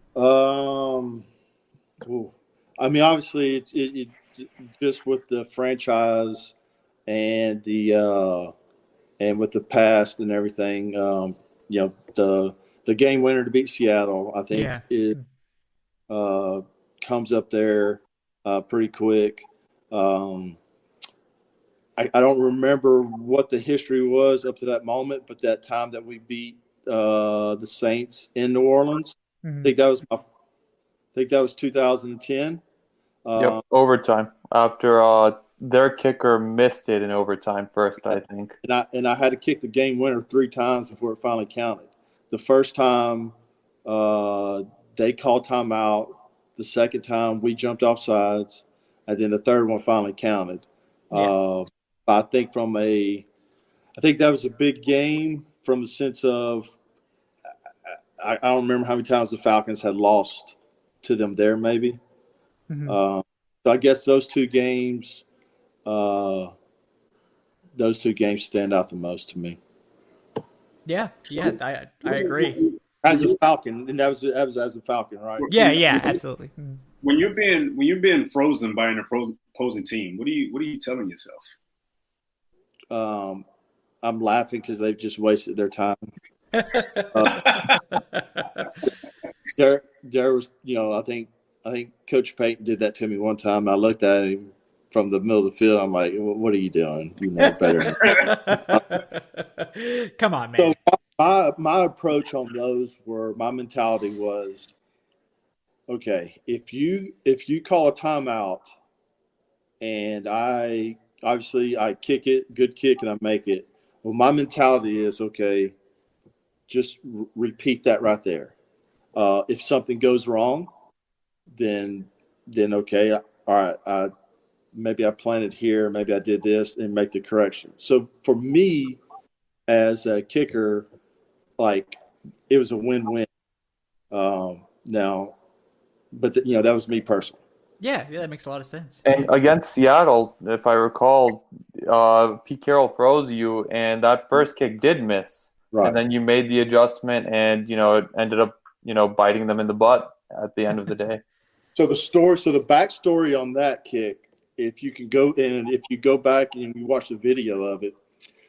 I mean, obviously, it's just with the franchise and and with the past and everything. The game winner to beat Seattle, I think, it comes up there pretty quick. I don't remember what the history was up to that moment, but that time that we beat the Saints in New Orleans, I think that was 2010. Overtime after their kicker missed it in overtime first, I think. And I had to kick the game winner 3 times before it finally counted. The first time they called timeout. The second time we jumped off sides, and then the third one finally counted. I think that was a big game from the sense of I don't remember how many times the Falcons had lost to them there, maybe. So I guess those two games stand out the most to me. Yeah, I agree. As a Falcon, and that was as a Falcon, right? Yeah, absolutely. When you're being frozen by an opposing team, what are you telling yourself? I'm laughing because they've just wasted their time. There was, I think Coach Payton did that to me one time. I looked at him from the middle of the field. I'm like, "What are you doing? You know better." Come on, man. So my approach on those my mentality was, okay, if you call a timeout, and I kick it, good kick, and I make it. Well, my mentality is, okay, just repeat that right there. If something goes wrong, then okay, all right, maybe I planted here, maybe I did this, and make the correction. So for me, as a kicker, like it was a win-win. Now, but that was me personally. Yeah, that makes a lot of sense. And against Seattle, if I recall, Pete Carroll froze you, and that first kick did miss. Right. And then you made the adjustment, and it ended up biting them in the butt at the end of the day. So the backstory on that kick, if you go back and you watch the video of it,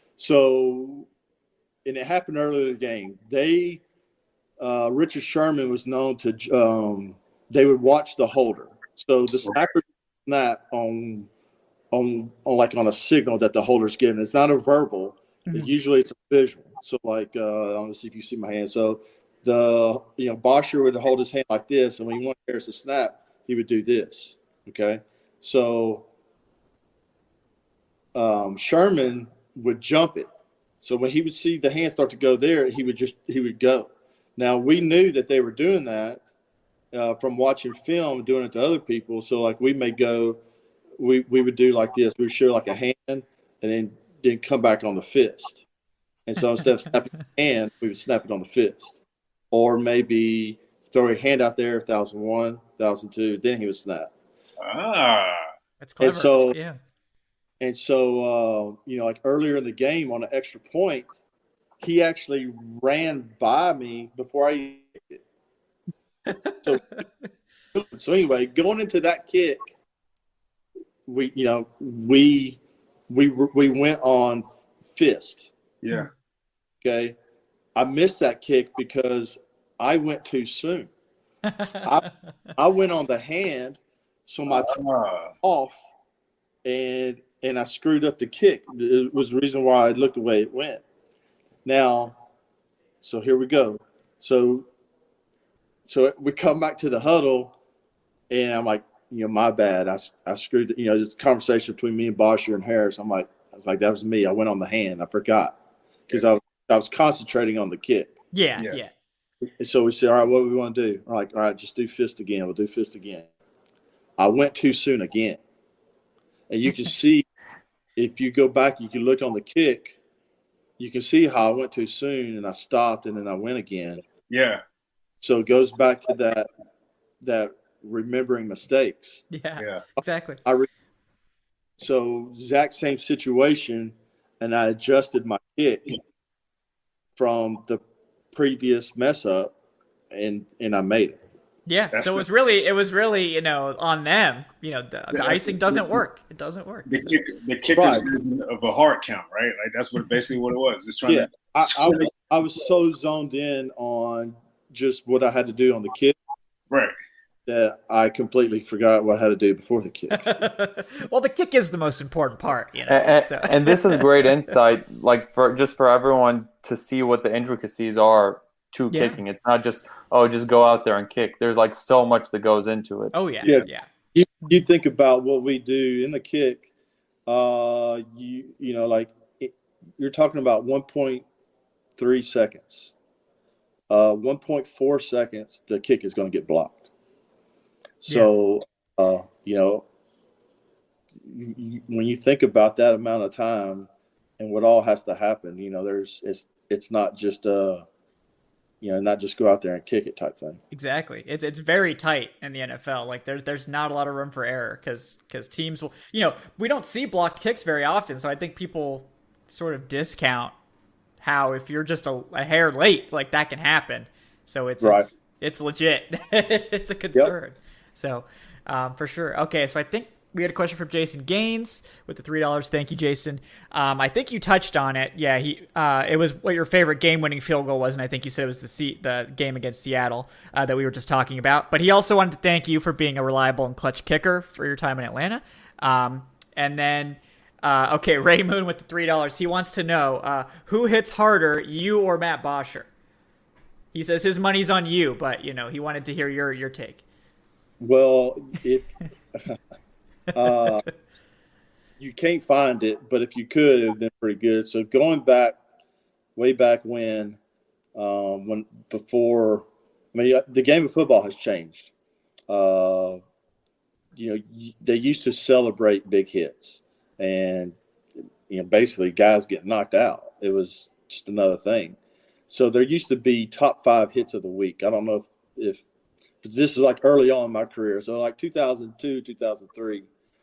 and it happened earlier in the game. Richard Sherman was known to they would watch the holder. So the snapper snap on a signal that the holder's given. It's not a verbal. Mm-hmm. Usually it's a visual. So like I want to see if you see my hand. So the Bosher would hold his hand like this, and when he wanted Harris to snap, he would do this. Okay, so Sherman would jump it. So when he would see the hand start to go there, he would go. Now we knew that they were doing that from watching film, doing it to other people. So like we may go, we would do like this. We would show like a hand, and then come back on the fist. And so instead of snapping the hand, we would snap it on the fist. Or maybe throw a hand out there, 1,001, 1,002, then he would snap. That's clever. And so, like earlier in the game on an extra point, he actually ran by me before I hit it. So anyway, going into that kick, we went on fist. Yeah. Okay. I missed that kick because I went too soon. I went on the hand, so my toe off, and I screwed up the kick. It was the reason why it looked the way it went. Now, so here we go. So we come back to the huddle, and I'm like, my bad. I screwed. This conversation between me and Bosher and Harris. I was like, that was me. I went on the hand. I forgot because I was concentrating on the kick. Yeah. So we said, all right, what do we want to do? We're like, all right, just do fist again. We'll do fist again. I went too soon again. And you can see, if you go back, you can look on the kick, you can see how I went too soon and I stopped and then I went again. Yeah. So it goes back to that remembering mistakes. Yeah. Exactly. So exact same situation, and I adjusted my kick from the previous mess up, and I made it. Yeah. So it was really, on them. The icing doesn't work. It doesn't work. The kicker's version of a hard count, right? Like that's basically what it was. It's trying to. I was so zoned in on just what I had to do on the kick, right, that I completely forgot what I had to do before the kick. Well, the kick is the most important part, And this is great insight, like for everyone to see what the intricacies are to kicking. It's not just just go out there and kick. There's like so much that goes into it. Oh yeah. You think about what we do in the kick. You're talking about 1.3 seconds. 1.4 seconds, the kick is going to get blocked. So, when you think about that amount of time and what all has to happen, it's not just not just go out there and kick it type thing. Exactly. It's very tight in the NFL. Like there's not a lot of room for error because teams will, we don't see blocked kicks very often. So I think people sort of discount how if you're just a hair late, like that can happen. So it's legit. It's a concern. Yep. So for sure. Okay. So I think we had a question from Jason Gaines with the $3. Thank you, Jason. I think you touched on it. Yeah, it was what your favorite game-winning field goal was, and I think you said it was the game against Seattle that we were just talking about. But he also wanted to thank you for being a reliable and clutch kicker for your time in Atlanta. And then, Ray Moon with the $3. He wants to know who hits harder, you or Matt Bosher? He says his money's on you, but he wanted to hear your take. Well, if you can't find it, but if you could, it would have been pretty good. So going back, way back when the game of football has changed. They used to celebrate big hits, and basically guys get knocked out. It was just another thing. So there used to be top 5 hits of the week. I don't know if this is like early on in my career. So like 2002, 2003.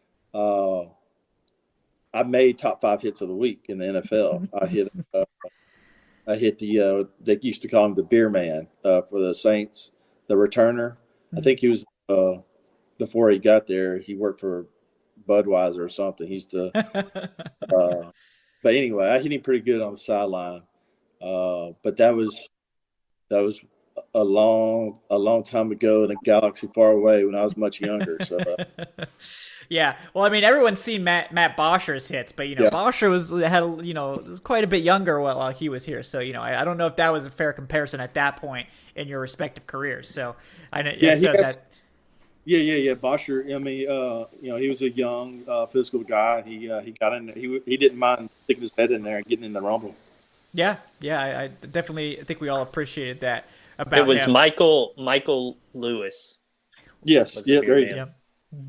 I made top 5 hits of the week in the NFL. I hit they used to call him the beer man for the Saints, the returner. I think he was before he got there, he worked for Budweiser or something. He used to, but anyway, I hit him pretty good on the sideline. But that was a long time ago in a galaxy far away when I was much younger. So. Yeah, well, I mean, everyone's seen Matt Bosher's hits, but Bosher was quite a bit younger while he was here. So I don't know if that was a fair comparison at that point in your respective careers. So I know. Yeah. Bosher. I mean, he was a young physical guy. He got in there. He didn't mind sticking his head in there and getting in the rumble. Yeah. I definitely think we all appreciated that about it was him. Michael Lewis. Yes. Yeah. There you go.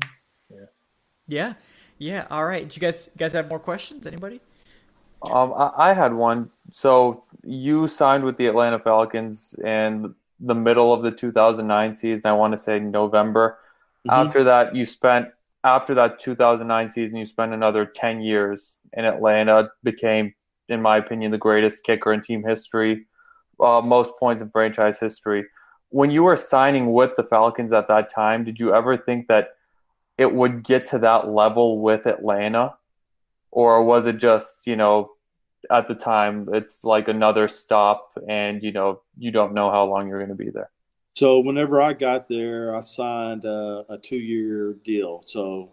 Yeah. All right. Do you guys have more questions? Anybody? I had one. So you signed with the Atlanta Falcons in the middle of the 2009 season. I want to say November. Mm-hmm. After that 2009 season, you spent another 10 years in Atlanta. Became, in my opinion, the greatest kicker in team history, most points in franchise history. When you were signing with the Falcons at that time, did you ever think that it would get to that level with Atlanta? Or was it just, at the time, it's like another stop and, you don't know how long you're going to be there? So whenever I got there, I signed a 2-year deal. So,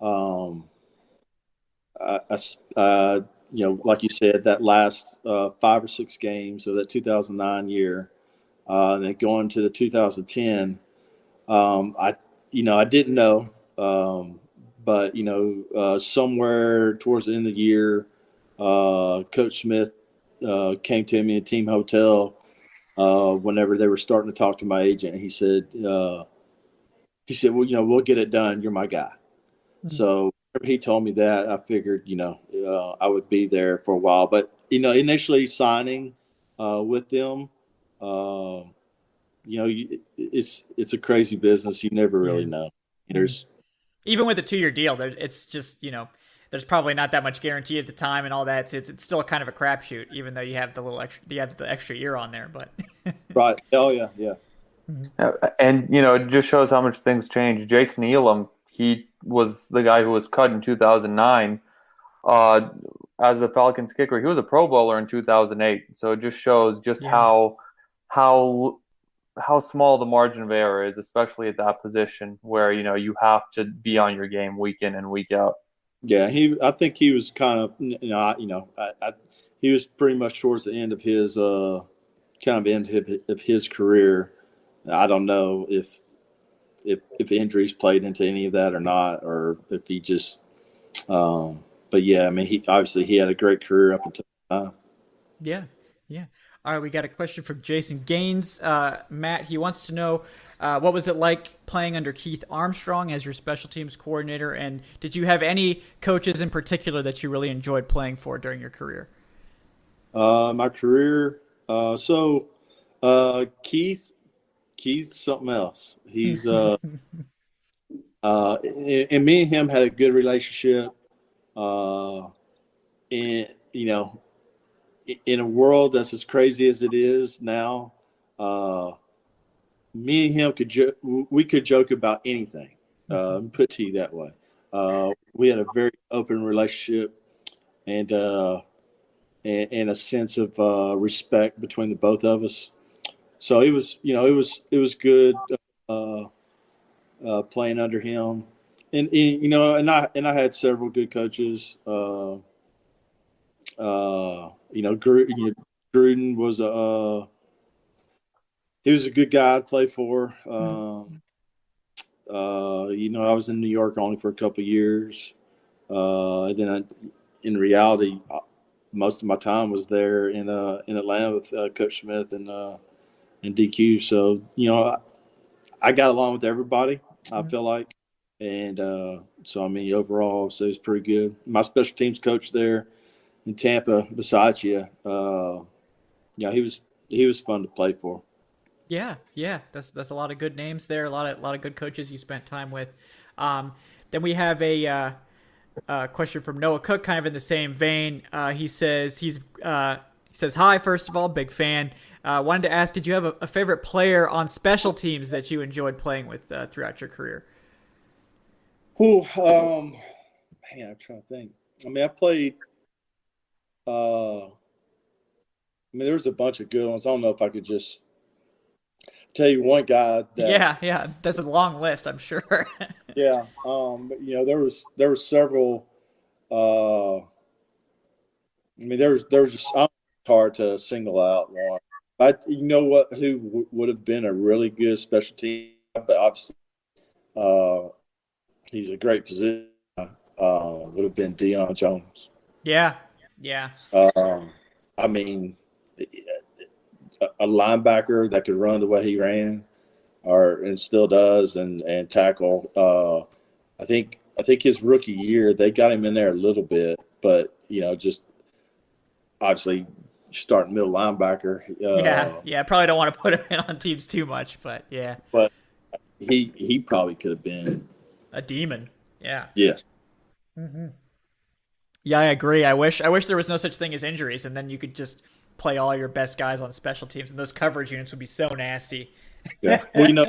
like you said, that last 5 or 6 games of that 2009 year, and then going to the 2010, I didn't know. But somewhere towards the end of the year, Coach Smith came to me at Team Hotel whenever they were starting to talk to my agent. He said, well, we'll get it done. You're my guy. Mm-hmm. So he told me that, I figured, I would be there for a while. But, initially signing with them, it's a crazy business. You never really know. There's even with a 2-year deal, it's just, there's probably not that much guarantee at the time and all that. So it's still kind of a crapshoot, even though you have the extra year on there. But right. Oh yeah. Yeah. And, it just shows how much things change. Jason Elam, he was the guy who was cut in 2009 as the Falcons kicker. He was a Pro Bowler in 2008. So it just shows just how small the margin of error is, especially at that position where, you have to be on your game week in and week out. Yeah, I think he was kind of, he was pretty much towards the end of his his career. I don't know if injuries played into any of that or not, or if he just, but yeah, I mean, he had a great career up until time. Yeah. All right, we got a question from Jason Gaines. Matt, he wants to know, what was it like playing under Keith Armstrong as your special teams coordinator, and did you have any coaches in particular that you really enjoyed playing for during your career? My career, Keith's something else. He's and me and him had a good relationship. In a world that's as crazy as it is now, me and him we could joke about anything. Put to you that way. We had a very open relationship and a sense of respect between the both of us. So it was good playing under him, and I had several good coaches. Gruden was he was a good guy to play for. I was in New York only for a couple of years. And then in reality, most of my time was there in Atlanta with Coach Smith and DQ. So, I got along with everybody, I feel like. And so, I mean, overall, so it was pretty good. My special teams coach there in Tampa, Bisaccia, he was fun to play for. Yeah, that's a lot of good names there. A lot of good coaches you spent time with. Then we have a question from Noah Cook, kind of in the same vein. He says hi. First of all, big fan. Wanted to ask, did you have a favorite player on special teams that you enjoyed playing with throughout your career? I'm trying to think. I mean, I played. There was a bunch of good ones. I don't know if I could just tell you one guy. Yeah. That's a long list, I'm sure. Yeah. But, there was several. There was just hard to single out one. But who would have been a really good special team? But obviously, he's a great position. Would have been Deion Jones. Yeah. I mean, a linebacker that could run the way he ran, and still does, and tackle. I think his rookie year they got him in there a little bit, but just obviously starting middle linebacker. Yeah. Probably don't want to put him in on teams too much, but yeah. But he probably could have been a demon. Yeah. Yes. Mm-hmm. Yeah, I agree. I wish there was no such thing as injuries, and then you could just play all your best guys on special teams, and those coverage units would be so nasty. Yeah,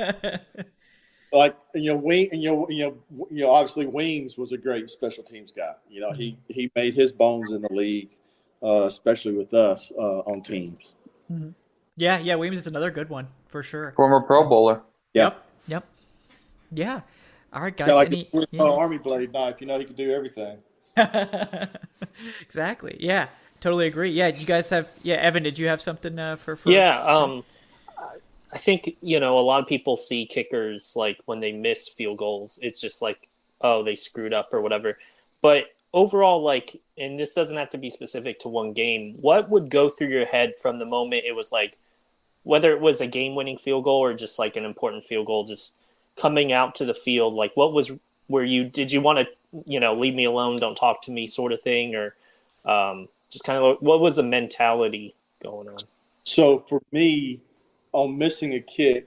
obviously Weems was a great special teams guy. He made his bones in the league, especially with us on teams. Mm-hmm. Yeah, Weems is another good one for sure. Former Pro Bowler. Yep. Yeah. All right, guys. Army blade knife. He could do everything. Exactly. Yeah, totally agree. Yeah, you guys have. Yeah, Evan, did you have something for? Yeah. I think a lot of people see kickers like when they miss field goals, it's just like, oh, they screwed up or whatever. But overall, and this doesn't have to be specific to one game. What would go through your head from the moment it was like, whether it was a game-winning field goal or just like an important field goal, just coming out to the field, like what was did you want to, leave me alone, don't talk to me sort of thing, or just kind of what was the mentality going on? So for me, on missing a kick,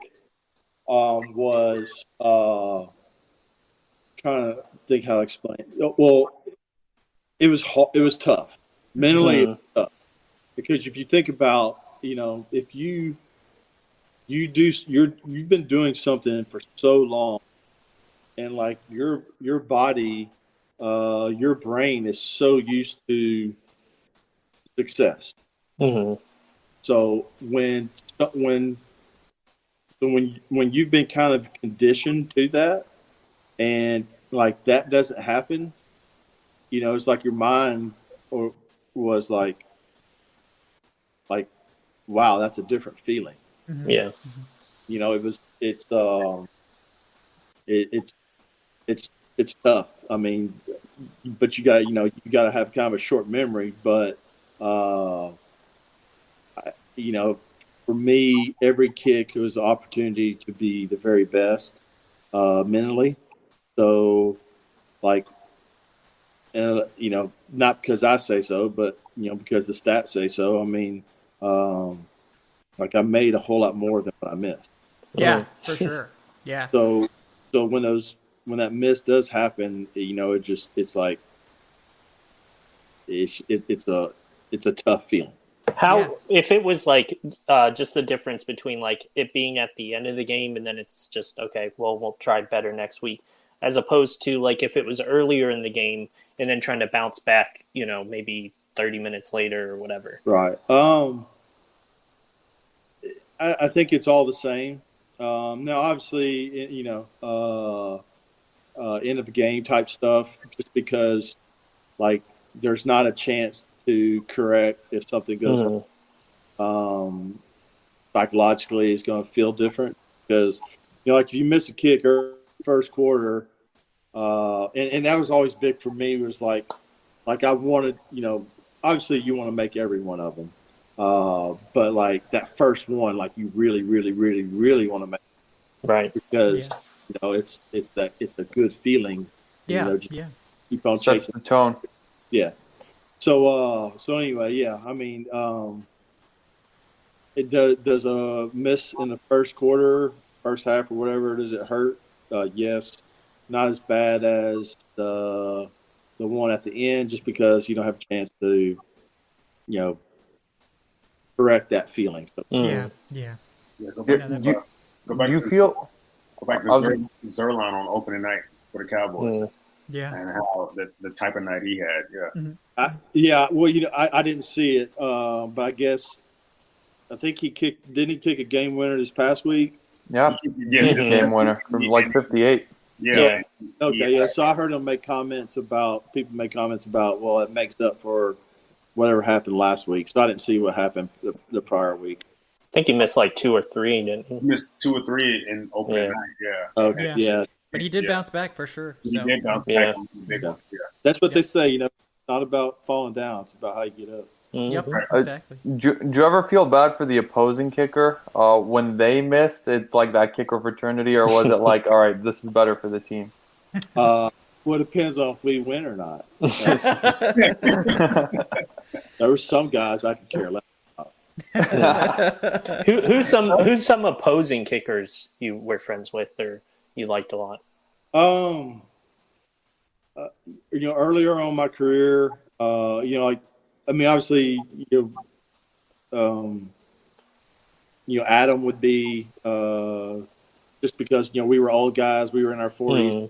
was trying to think how to explain it. Well, it was tough. Mentally, it was tough. Because if you think about, if you've been doing something for so long, and like your body, your brain is so used to success. Mm-hmm. So when you've been kind of conditioned to that, and like that doesn't happen, it's like your mind was like, wow, that's a different feeling. Mm-hmm. Yeah. It's tough. I mean, but you gotta have kind of a short memory. But for me, every kick was an opportunity to be the very best mentally. So, like, not because I say so, but because the stats say so. I mean, like I made a whole lot more than what I missed. Yeah, for sure. Yeah. So when that miss does happen, it's like it's a tough feeling. If it was like just the difference between like it being at the end of the game and then it's just okay, well, we'll try better next week, as opposed to like if it was earlier in the game and then trying to bounce back, maybe 30 minutes later or whatever. Right. I think it's all the same. Now, obviously, end of the game type stuff, just because like there's not a chance to correct if something goes wrong. Psychologically, it's going to feel different because, like if you miss a kick or first quarter, and that was always big for me, was like I wanted, obviously you want to make every one of them. But like that first one, like you really, really, really, really want to make it. Right. Because, it's a good feeling. Yeah. Keep on chasing the tone. Yeah. So anyway, yeah, I mean, it does a miss in the first quarter, first half or whatever, does it hurt? Yes. Not as bad as the one at the end, just because you don't have a chance to, correct that feeling. So, Yeah. Go back to Zerline on opening night for the Cowboys. Yeah. And how the type of night he had. Yeah. Mm-hmm. Well, I didn't see it, but I guess I think didn't he kick a game winner this past week? Yeah. Game winner from like 58. Yeah. Okay. Yeah. So I heard people make comments about, well, it makes up for whatever happened last week. So I didn't see what happened the prior week. I think he missed like 2 or 3, didn't he? He missed 2 or 3 in opening night. Yeah. Okay. Yeah. But he did bounce back for sure. He did bounce back. Yeah. That's what they say. It's not about falling down. It's about how you get up. Mm-hmm. Yep. Exactly. Do you ever feel bad for the opposing kicker when they miss? It's like that kicker fraternity, or was it like, all right, this is better for the team? Well, it depends on if we win or not. There were some guys I could care less about. Who's some opposing kickers you were friends with or you liked a lot? Earlier on in my career, obviously, Adam would be just because we were old guys, we were in our 40s.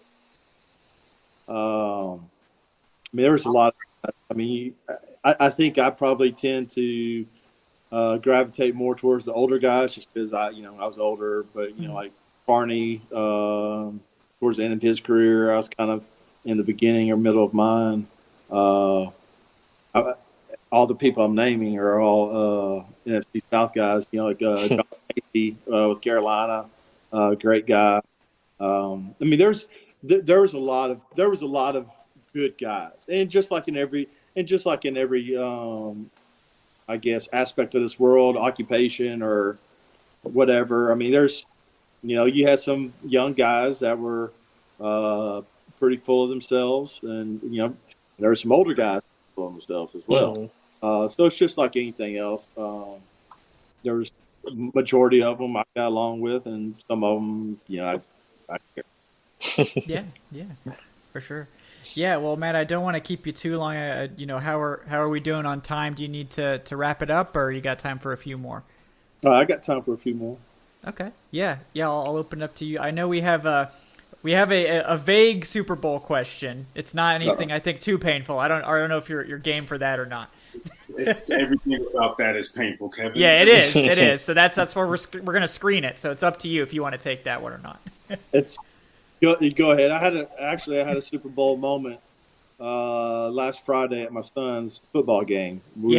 There was a lot. I think I probably tend to gravitate more towards the older guys, just because I was older. But like Barney, towards the end of his career, I was kind of in the beginning or middle of mine. All the people I'm naming are all NFC South guys. Like John Casey with Carolina, great guy. There was a lot of good guys, and just like in every I guess aspect of this world, occupation or whatever. I mean, there's, you had some young guys that were pretty full of themselves, and there were some older guys full of themselves as well. Mm-hmm. So it's just like anything else. There was a majority of them I got along with, and some of them, I care. Yeah, for sure. Yeah, well, Matt, I don't want to keep you too long. How are we doing on time? Do you need to wrap it up, or you got time for a few more? I got time for a few more. Okay. Yeah. I'll open it up to you. I know we have a vague Super Bowl question. It's not anything I think too painful. I don't know if you're game for that or not. It's everything about that is painful, Kevin. Yeah, it is. It is. So that's where we're gonna screen it. So it's up to you if you want to take that one or not. Go ahead. I had a Super Bowl moment last Friday at my son's football game.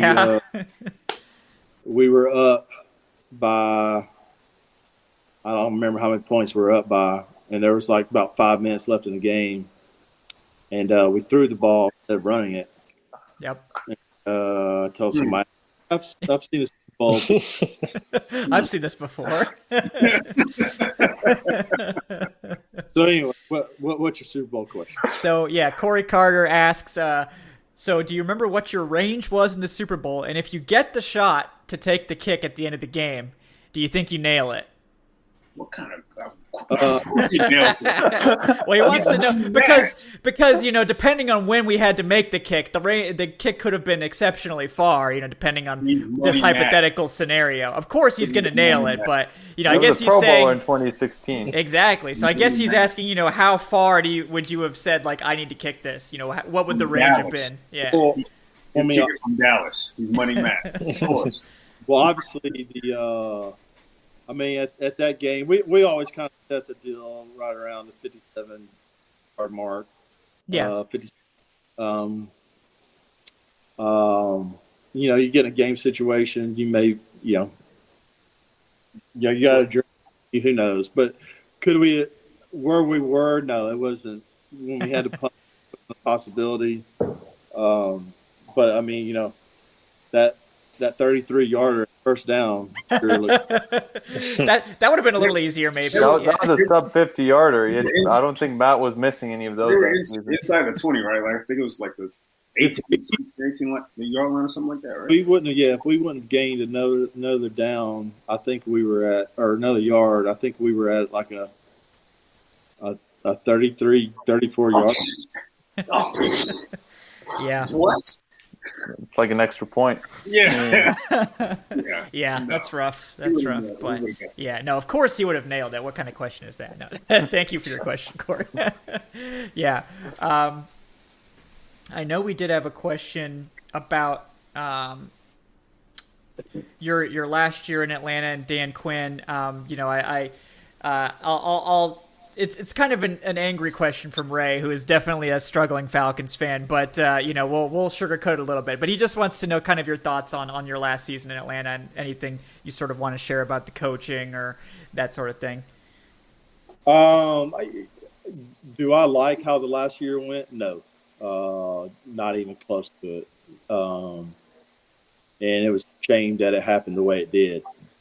We were up by, I don't remember how many points we were up by, and there was like about 5 minutes left in the game, and we threw the ball instead of running it. Yep. Told somebody, I've seen this ball. I've seen this before. So anyway, what's your Super Bowl question? So yeah, Corey Carter asks, so do you remember what your range was in the Super Bowl? And if you get the shot to take the kick at the end of the game, do you think you nail it? What kind of he nails it. Well, he wants to know because depending on when we had to make the kick, the kick could have been exceptionally far. Depending on this hypothetical scenario. Of course, he's going to nail it, but I guess he's saying in 2016 exactly. So I guess he's asking, how far would you have said like I need to kick this? What would the range have been? Yeah. Well, from Dallas, he's Money Matt, of course. Well, obviously at that game, we always kind of set the deal right around the 57-yard mark. Yeah. 50. You get in a game situation, you may, you got to, who knows? But where we were? No, it wasn't. When we had to punt, the possibility. But that 33-yarder first down. That would have been a little easier, maybe. That was a sub 50-yarder. I don't think Matt was missing any of those. Inside the 20, right? Like I think it was like the 18 yard line or something like that, right? If we wouldn't have gained another down, I think we were at, or another yard. I think we were at like a 33, 34 yards. Yeah. What? It's like an extra point. Yeah. Yeah, no. That's rough. But yeah, no, of course he would have nailed it. What kind of question is that? No. Thank you for your question, Corey. Yeah. I know we did have a question about your last year in Atlanta and Dan Quinn. It's kind of an angry question from Ray, who is definitely a struggling Falcons fan, but we'll sugarcoat it a little bit. But he just wants to know kind of your thoughts on your last season in Atlanta and anything you sort of want to share about the coaching or that sort of thing. Do I like how the last year went? No, not even close to it. And it was a shame that it happened the way it did.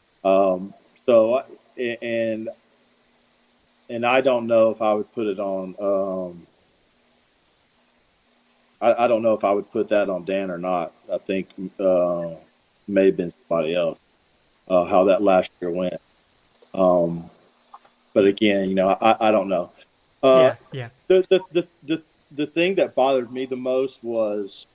And I don't know if I would put it on. I don't know if I would put that on Dan or not. I think may have been somebody else. How that last year went. But again, I don't know. Yeah. The thing that bothered me the most was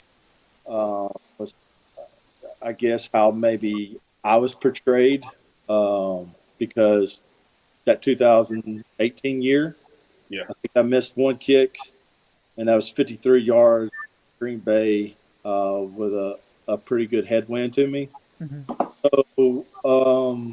I guess how maybe I was portrayed because. That 2018 year, I think I missed one kick, and that was 53 yards. Green Bay with a pretty good headwind to me. Mm-hmm. So,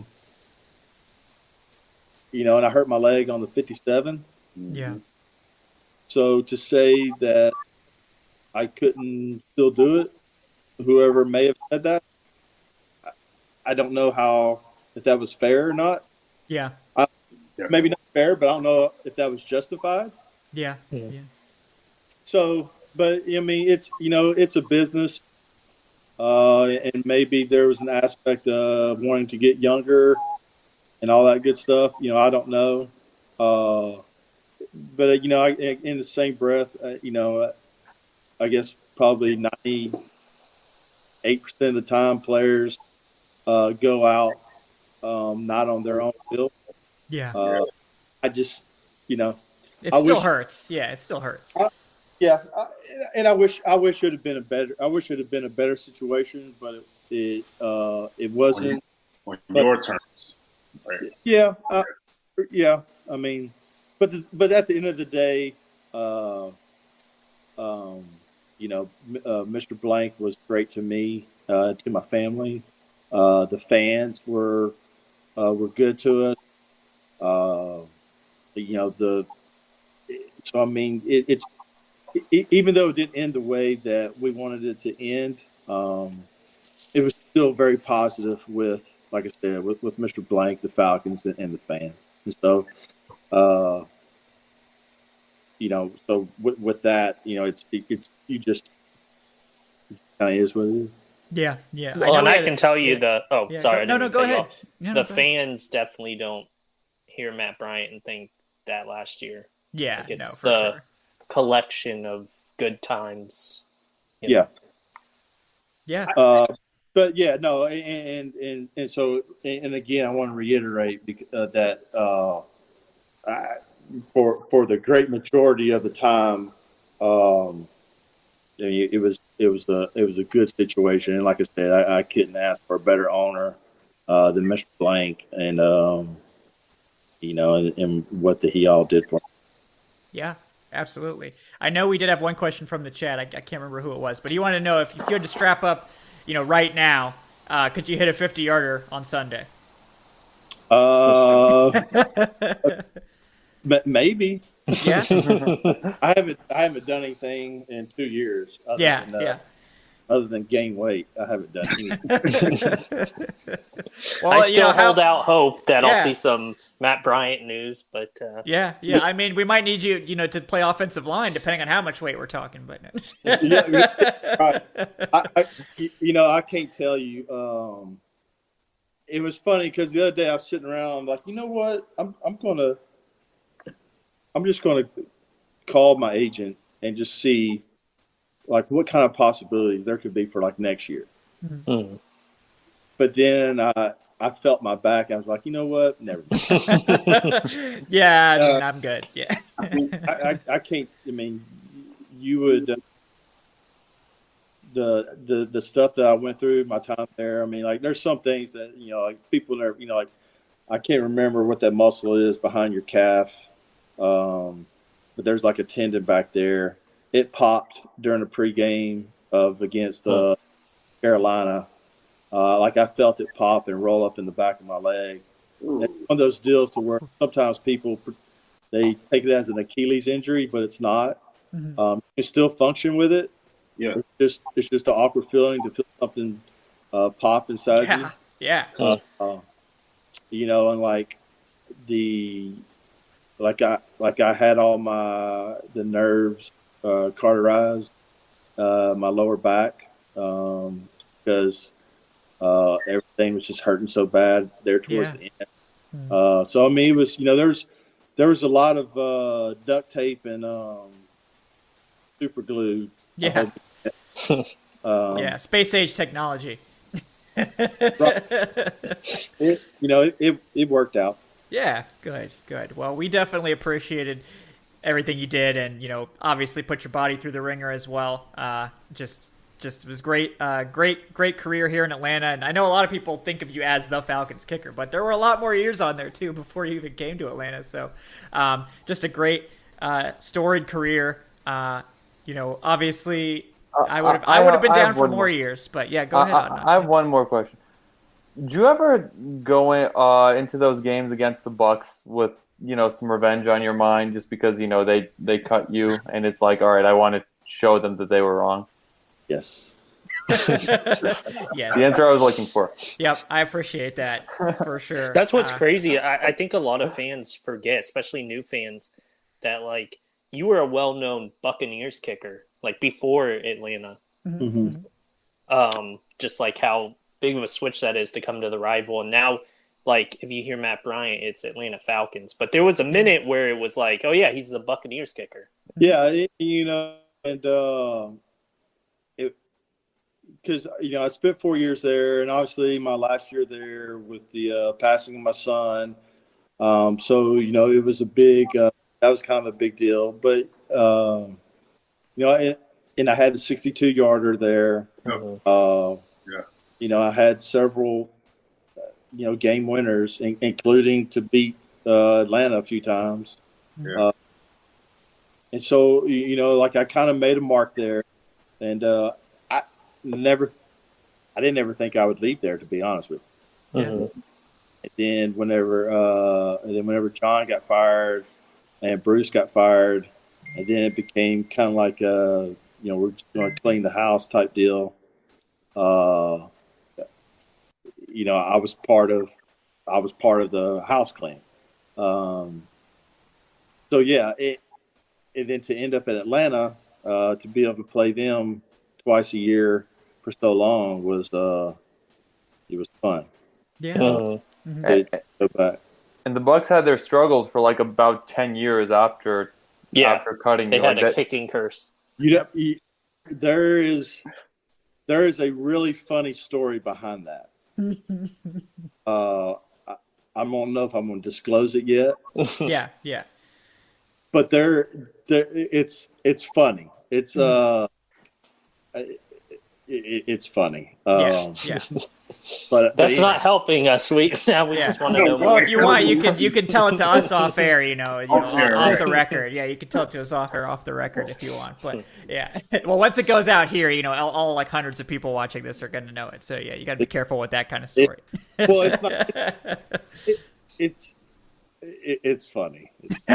and I hurt my leg on the 57. Yeah. So to say that I couldn't still do it, whoever may have said that, I don't know if that was fair or not. Yeah. Maybe not fair, but I don't know if that was justified. Yeah. So, but it's a business, and maybe there was an aspect of wanting to get younger and all that good stuff. I don't know. But in the same breath, I guess probably 98% of the time players go out not on their own will. Yeah. I just, it still hurts. Yeah, it still hurts. And I wish it would have been a better situation, but it wasn't. On your terms. Right. Yeah. I mean, but at the end of the day, Mr. Blank was great to me, to my family. The fans were good to us. So I mean, it's even though it didn't end the way that we wanted it to end, it was still very positive with, like I said, with Mr. Blank, the Falcons, and the fans. And so, so with that, it's kind of is what it is. Yeah. Well, I can tell you go ahead. The fans definitely don't hear Matt Bryant and think that last year. Yeah, it's for sure. Collection of good times. Yeah. But yeah, no, and so again, I want to reiterate that for the great majority of the time, it was a good situation, and like I said, I couldn't ask for a better owner than Mr. Blank, and and what he all did for me. Yeah, absolutely. I know we did have one question from the chat. I can't remember who it was, but he wanted to know if you had to strap up, right now, could you hit a 50-yarder on Sunday? Maybe. Yeah. I haven't done anything in 2 years. Other than gain weight, I haven't done anything. Well, I still hold out hope that I'll see some Matt Bryant news, but yeah. I mean, we might need you, to play offensive line depending on how much weight we're talking. But right. I can't tell you. It was funny because the other day I was sitting around, I'm like, you know what? I'm just gonna call my agent and just see like what kind of possibilities there could be for like next year. Mm-hmm. But then I felt my back. I was like, you know what? Never mind. Yeah, I'm good. Yeah. I can't. I mean, you would the stuff that I went through, my time there. I mean, like there's some things that like people are, like I can't remember what that muscle is behind your calf, but there's like a tendon back there. It popped during the pregame against Carolina. Like I felt it pop and roll up in the back of my leg. It's one of those deals to where sometimes people they take it as an Achilles injury, but it's not. Mm-hmm. You can still function with it. Yeah, it's just an awkward feeling to feel something pop inside you. Yeah. And I had all the nerves cauterized, my lower back, because everything was just hurting so bad there towards the end. Mm-hmm. So I mean, it was there was a lot of duct tape and super glue. Yeah. Space age technology. It worked out. Yeah, good. Well, we definitely appreciated everything you did, and obviously put your body through the ringer as well. Just it was great. Great career here in Atlanta, and I know a lot of people think of you as the Falcons kicker, but there were a lot more years on there too before you even came to Atlanta. So, just a great storied career. Obviously, I would have been down for more years, but yeah, go ahead. I have one more question. Did you ever go into those games against the Bucs with some revenge on your mind, just because they cut you, and it's like, all right, I want to show them that they were wrong? Yes. Yes. The answer I was looking for. Yep, I appreciate that for sure. That's what's crazy. I think a lot of fans forget, especially new fans, that like you were a well-known Buccaneers kicker like before Atlanta. Mm-hmm. Just like how big of a switch that is to come to the rival, and now like if you hear Matt Bryant, it's Atlanta Falcons. But there was a minute where it was like, oh yeah, he's the Buccaneers kicker. Yeah, you know, and because I spent 4 years there, and obviously my last year there with the passing of my son. So it was a big. That was kind of a big deal, but and I had the 62-yarder there. I had several, game winners, including to beat Atlanta a few times. Yeah. And so, I kind of made a mark there, and I didn't ever think I would leave there, to be honest with you. Mm-hmm. And then whenever John got fired and Bruce got fired, and then it became kind of like we're just going to clean the house type deal. I was part of the house clean. And then to end up in Atlanta, to be able to play them twice a year for so long was it was fun. Yeah. Go back. And the Bucs had their struggles for like about 10 years after cutting. They had a kicking curse. There is a really funny story behind that. I don't know if I'm going to disclose it yet. Yeah. But it's funny. It's funny. Yeah. But that's not helping us. Now we just want to know. Well, if you want, you can tell it to us off air. Off the record. Yeah, you can tell it to us off air, off the record if you want. But yeah, well, once it goes out here, all like hundreds of people watching this are going to know it. So yeah, you got to be careful with that kind of story. It's not. It's funny.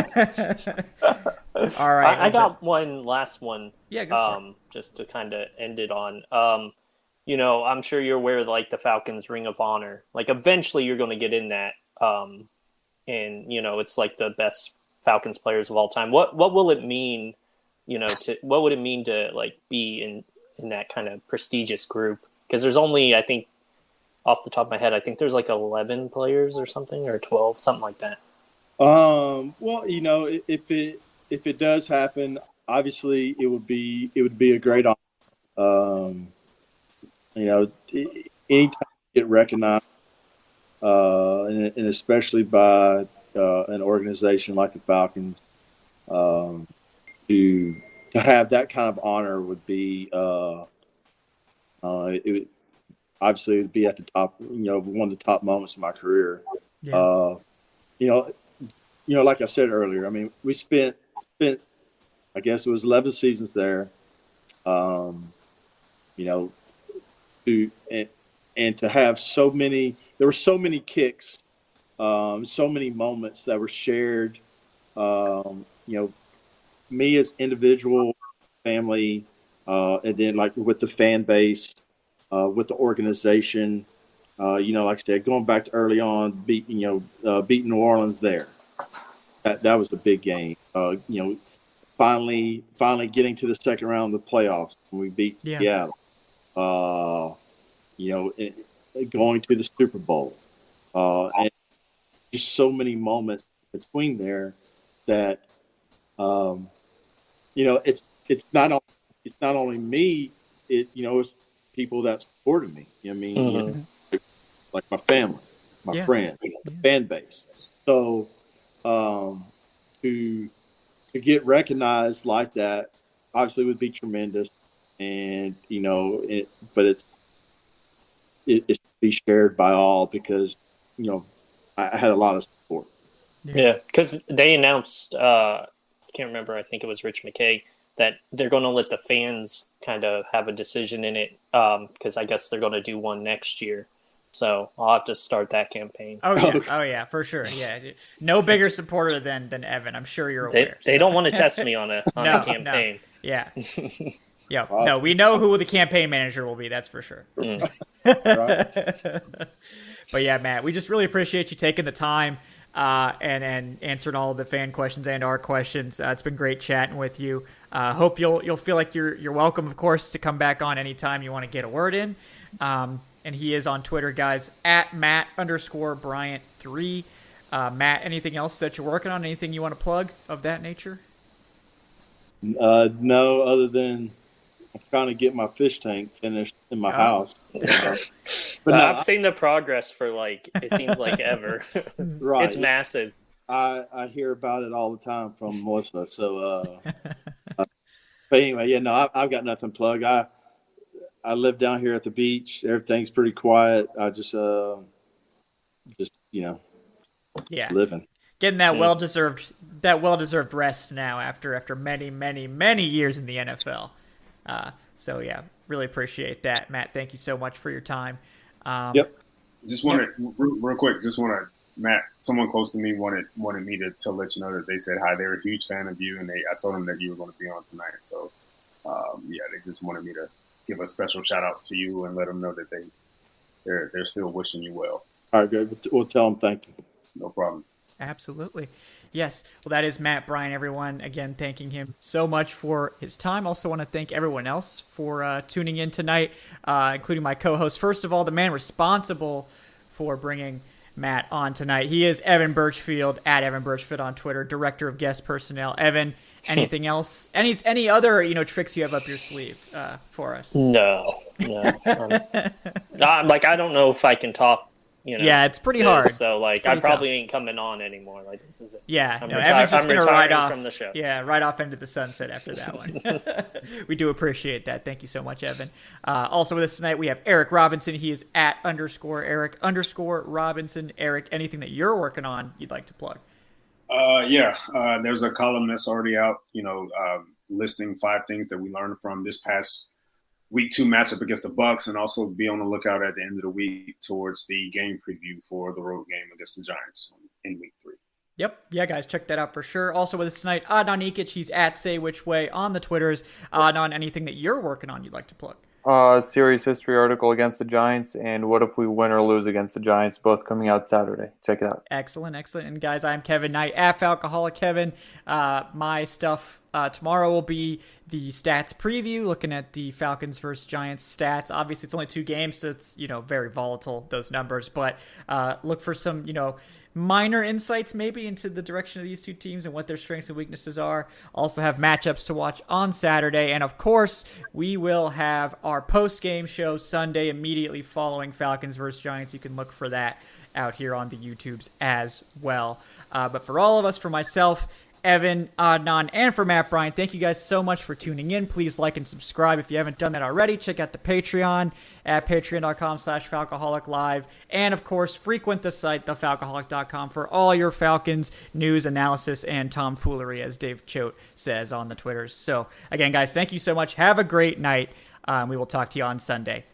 All right, I got one last one. Yeah, go for it. Just to kind of end it on. I'm sure you're aware of like the Falcons Ring of Honor. Like eventually you're going to get in that. And it's like the best Falcons players of all time. What will it mean? What would it mean to like be in that kind of prestigious group? Because there's only, I think, off the top of my head, I think there's like 11 players or something, or 12, something like that. Well, if it does happen, obviously it would be a great honor. Anytime you get recognized, and especially by an organization like the Falcons, to have that kind of honor would be obviously it'd be at the top, one of the top moments of my career. Yeah. Like I said earlier, I mean, we spent, I guess it was 11 seasons there. To have so many, there were so many kicks, so many moments that were shared. Me as individual, family, and then like with the fan base, with the organization, like I said, going back to early on, beating New Orleans there. That was the big game. Finally getting to the second round of the playoffs when we beat Seattle. Going to the Super Bowl, and just so many moments between there that, it's not only me. It's people that supported me. Like my family, my friends, the fan base. So, to get recognized like that, obviously would be tremendous, and but it's to be shared by all because I had a lot of support. Yeah, because they announced, I can't remember, I think it was Rich McKay, that they're going to let the fans kind of have a decision in it, because I guess they're going to do one next year. So I'll have to start that campaign. Oh yeah, for sure. Yeah, no bigger supporter than Evan. I'm sure you're aware. They don't want to test me on a campaign. No. Yeah. Yeah. Wow. No, we know who the campaign manager will be. That's for sure. But yeah, Matt, we just really appreciate you taking the time and answering all of the fan questions and our questions. It's been great chatting with you. Hope you'll feel like you're welcome, of course, to come back on anytime you want to get a word in. and he is on Twitter, guys, at Matt_Bryant3. Matt, anything else that you're working on? Anything you want to plug of that nature? No, other than I'm trying to get my fish tank finished in my house. But I've seen the progress for it seems like ever. Right. It's massive. I hear about it all the time from Melissa. So, but anyway, yeah, no, I've got nothing to plug. I live down here at the beach. Everything's pretty quiet. I just living. Getting that well-deserved rest now after many, many, many years in the NFL. So yeah, really appreciate that, Matt. Thank you so much for your time. Yep. Just wanted real quick. Matt. Someone close to me wanted me to let you know that they said hi. They're a huge fan of you, and I told them that you were going to be on tonight. So they just wanted me to give a special shout out to you and let them know that they're still wishing you well. All right, good. We'll tell them thank you. No problem. Absolutely. Yes. Well, that is Matt Bryant, everyone. Again, thanking him so much for his time. Also want to thank everyone else for tuning in tonight, including my co-host. First of all, the man responsible for bringing Matt on tonight. He is Evan Birchfield, at Evan Birchfield on Twitter, Director of Guest Personnel. Evan, anything else? Any other tricks you have up your sleeve for us? No. I don't know if I can talk. Yeah, it's pretty hard. So I probably ain't coming on anymore. This is it. Yeah, Evan's just going to ride off from the show. Yeah, right off into the sunset after that one. We do appreciate that. Thank you so much, Evan. Also with us tonight, we have Eric Robinson. He is at _Eric_Robinson. Eric, anything that you're working on you'd like to plug? There's a column that's already out, listing 5 things that we learned from this past Week 2 matchup against the Bucs, and also be on the lookout at the end of the week towards the game preview for the road game against the Giants in Week 3. Yep. Yeah, guys, check that out for sure. Also with us tonight, Adnan Ikic. He's at Say Which Way on the Twitters. Adnan, anything that you're working on you'd like to plug? Series history article against the Giants, and what if we win or lose against the Giants, both coming out Saturday. Check it out. Excellent. And guys, I'm Kevin Knight, at Falcoholic Kevin. My stuff tomorrow will be the stats preview, looking at the Falcons versus Giants stats. Obviously, it's only 2 games, so it's very volatile, those numbers. But look for some minor insights maybe into the direction of these 2 teams and what their strengths and weaknesses are. Also have matchups to watch on Saturday. And of course, we will have our post-game show Sunday immediately following Falcons versus Giants. You can look for that out here on the YouTubes as well. But for all of us, for myself, Evan, Adnan, and for Matt Bryant, thank you guys so much for tuning in. Please like and subscribe if you haven't done that already. Check out the Patreon at patreon.com/FalcoholicLive. And, of course, frequent the site, thefalcoholic.com, for all your Falcons news, analysis, and tomfoolery, as Dave Choate says on the Twitters. So, again, guys, thank you so much. Have a great night. We will talk to you on Sunday.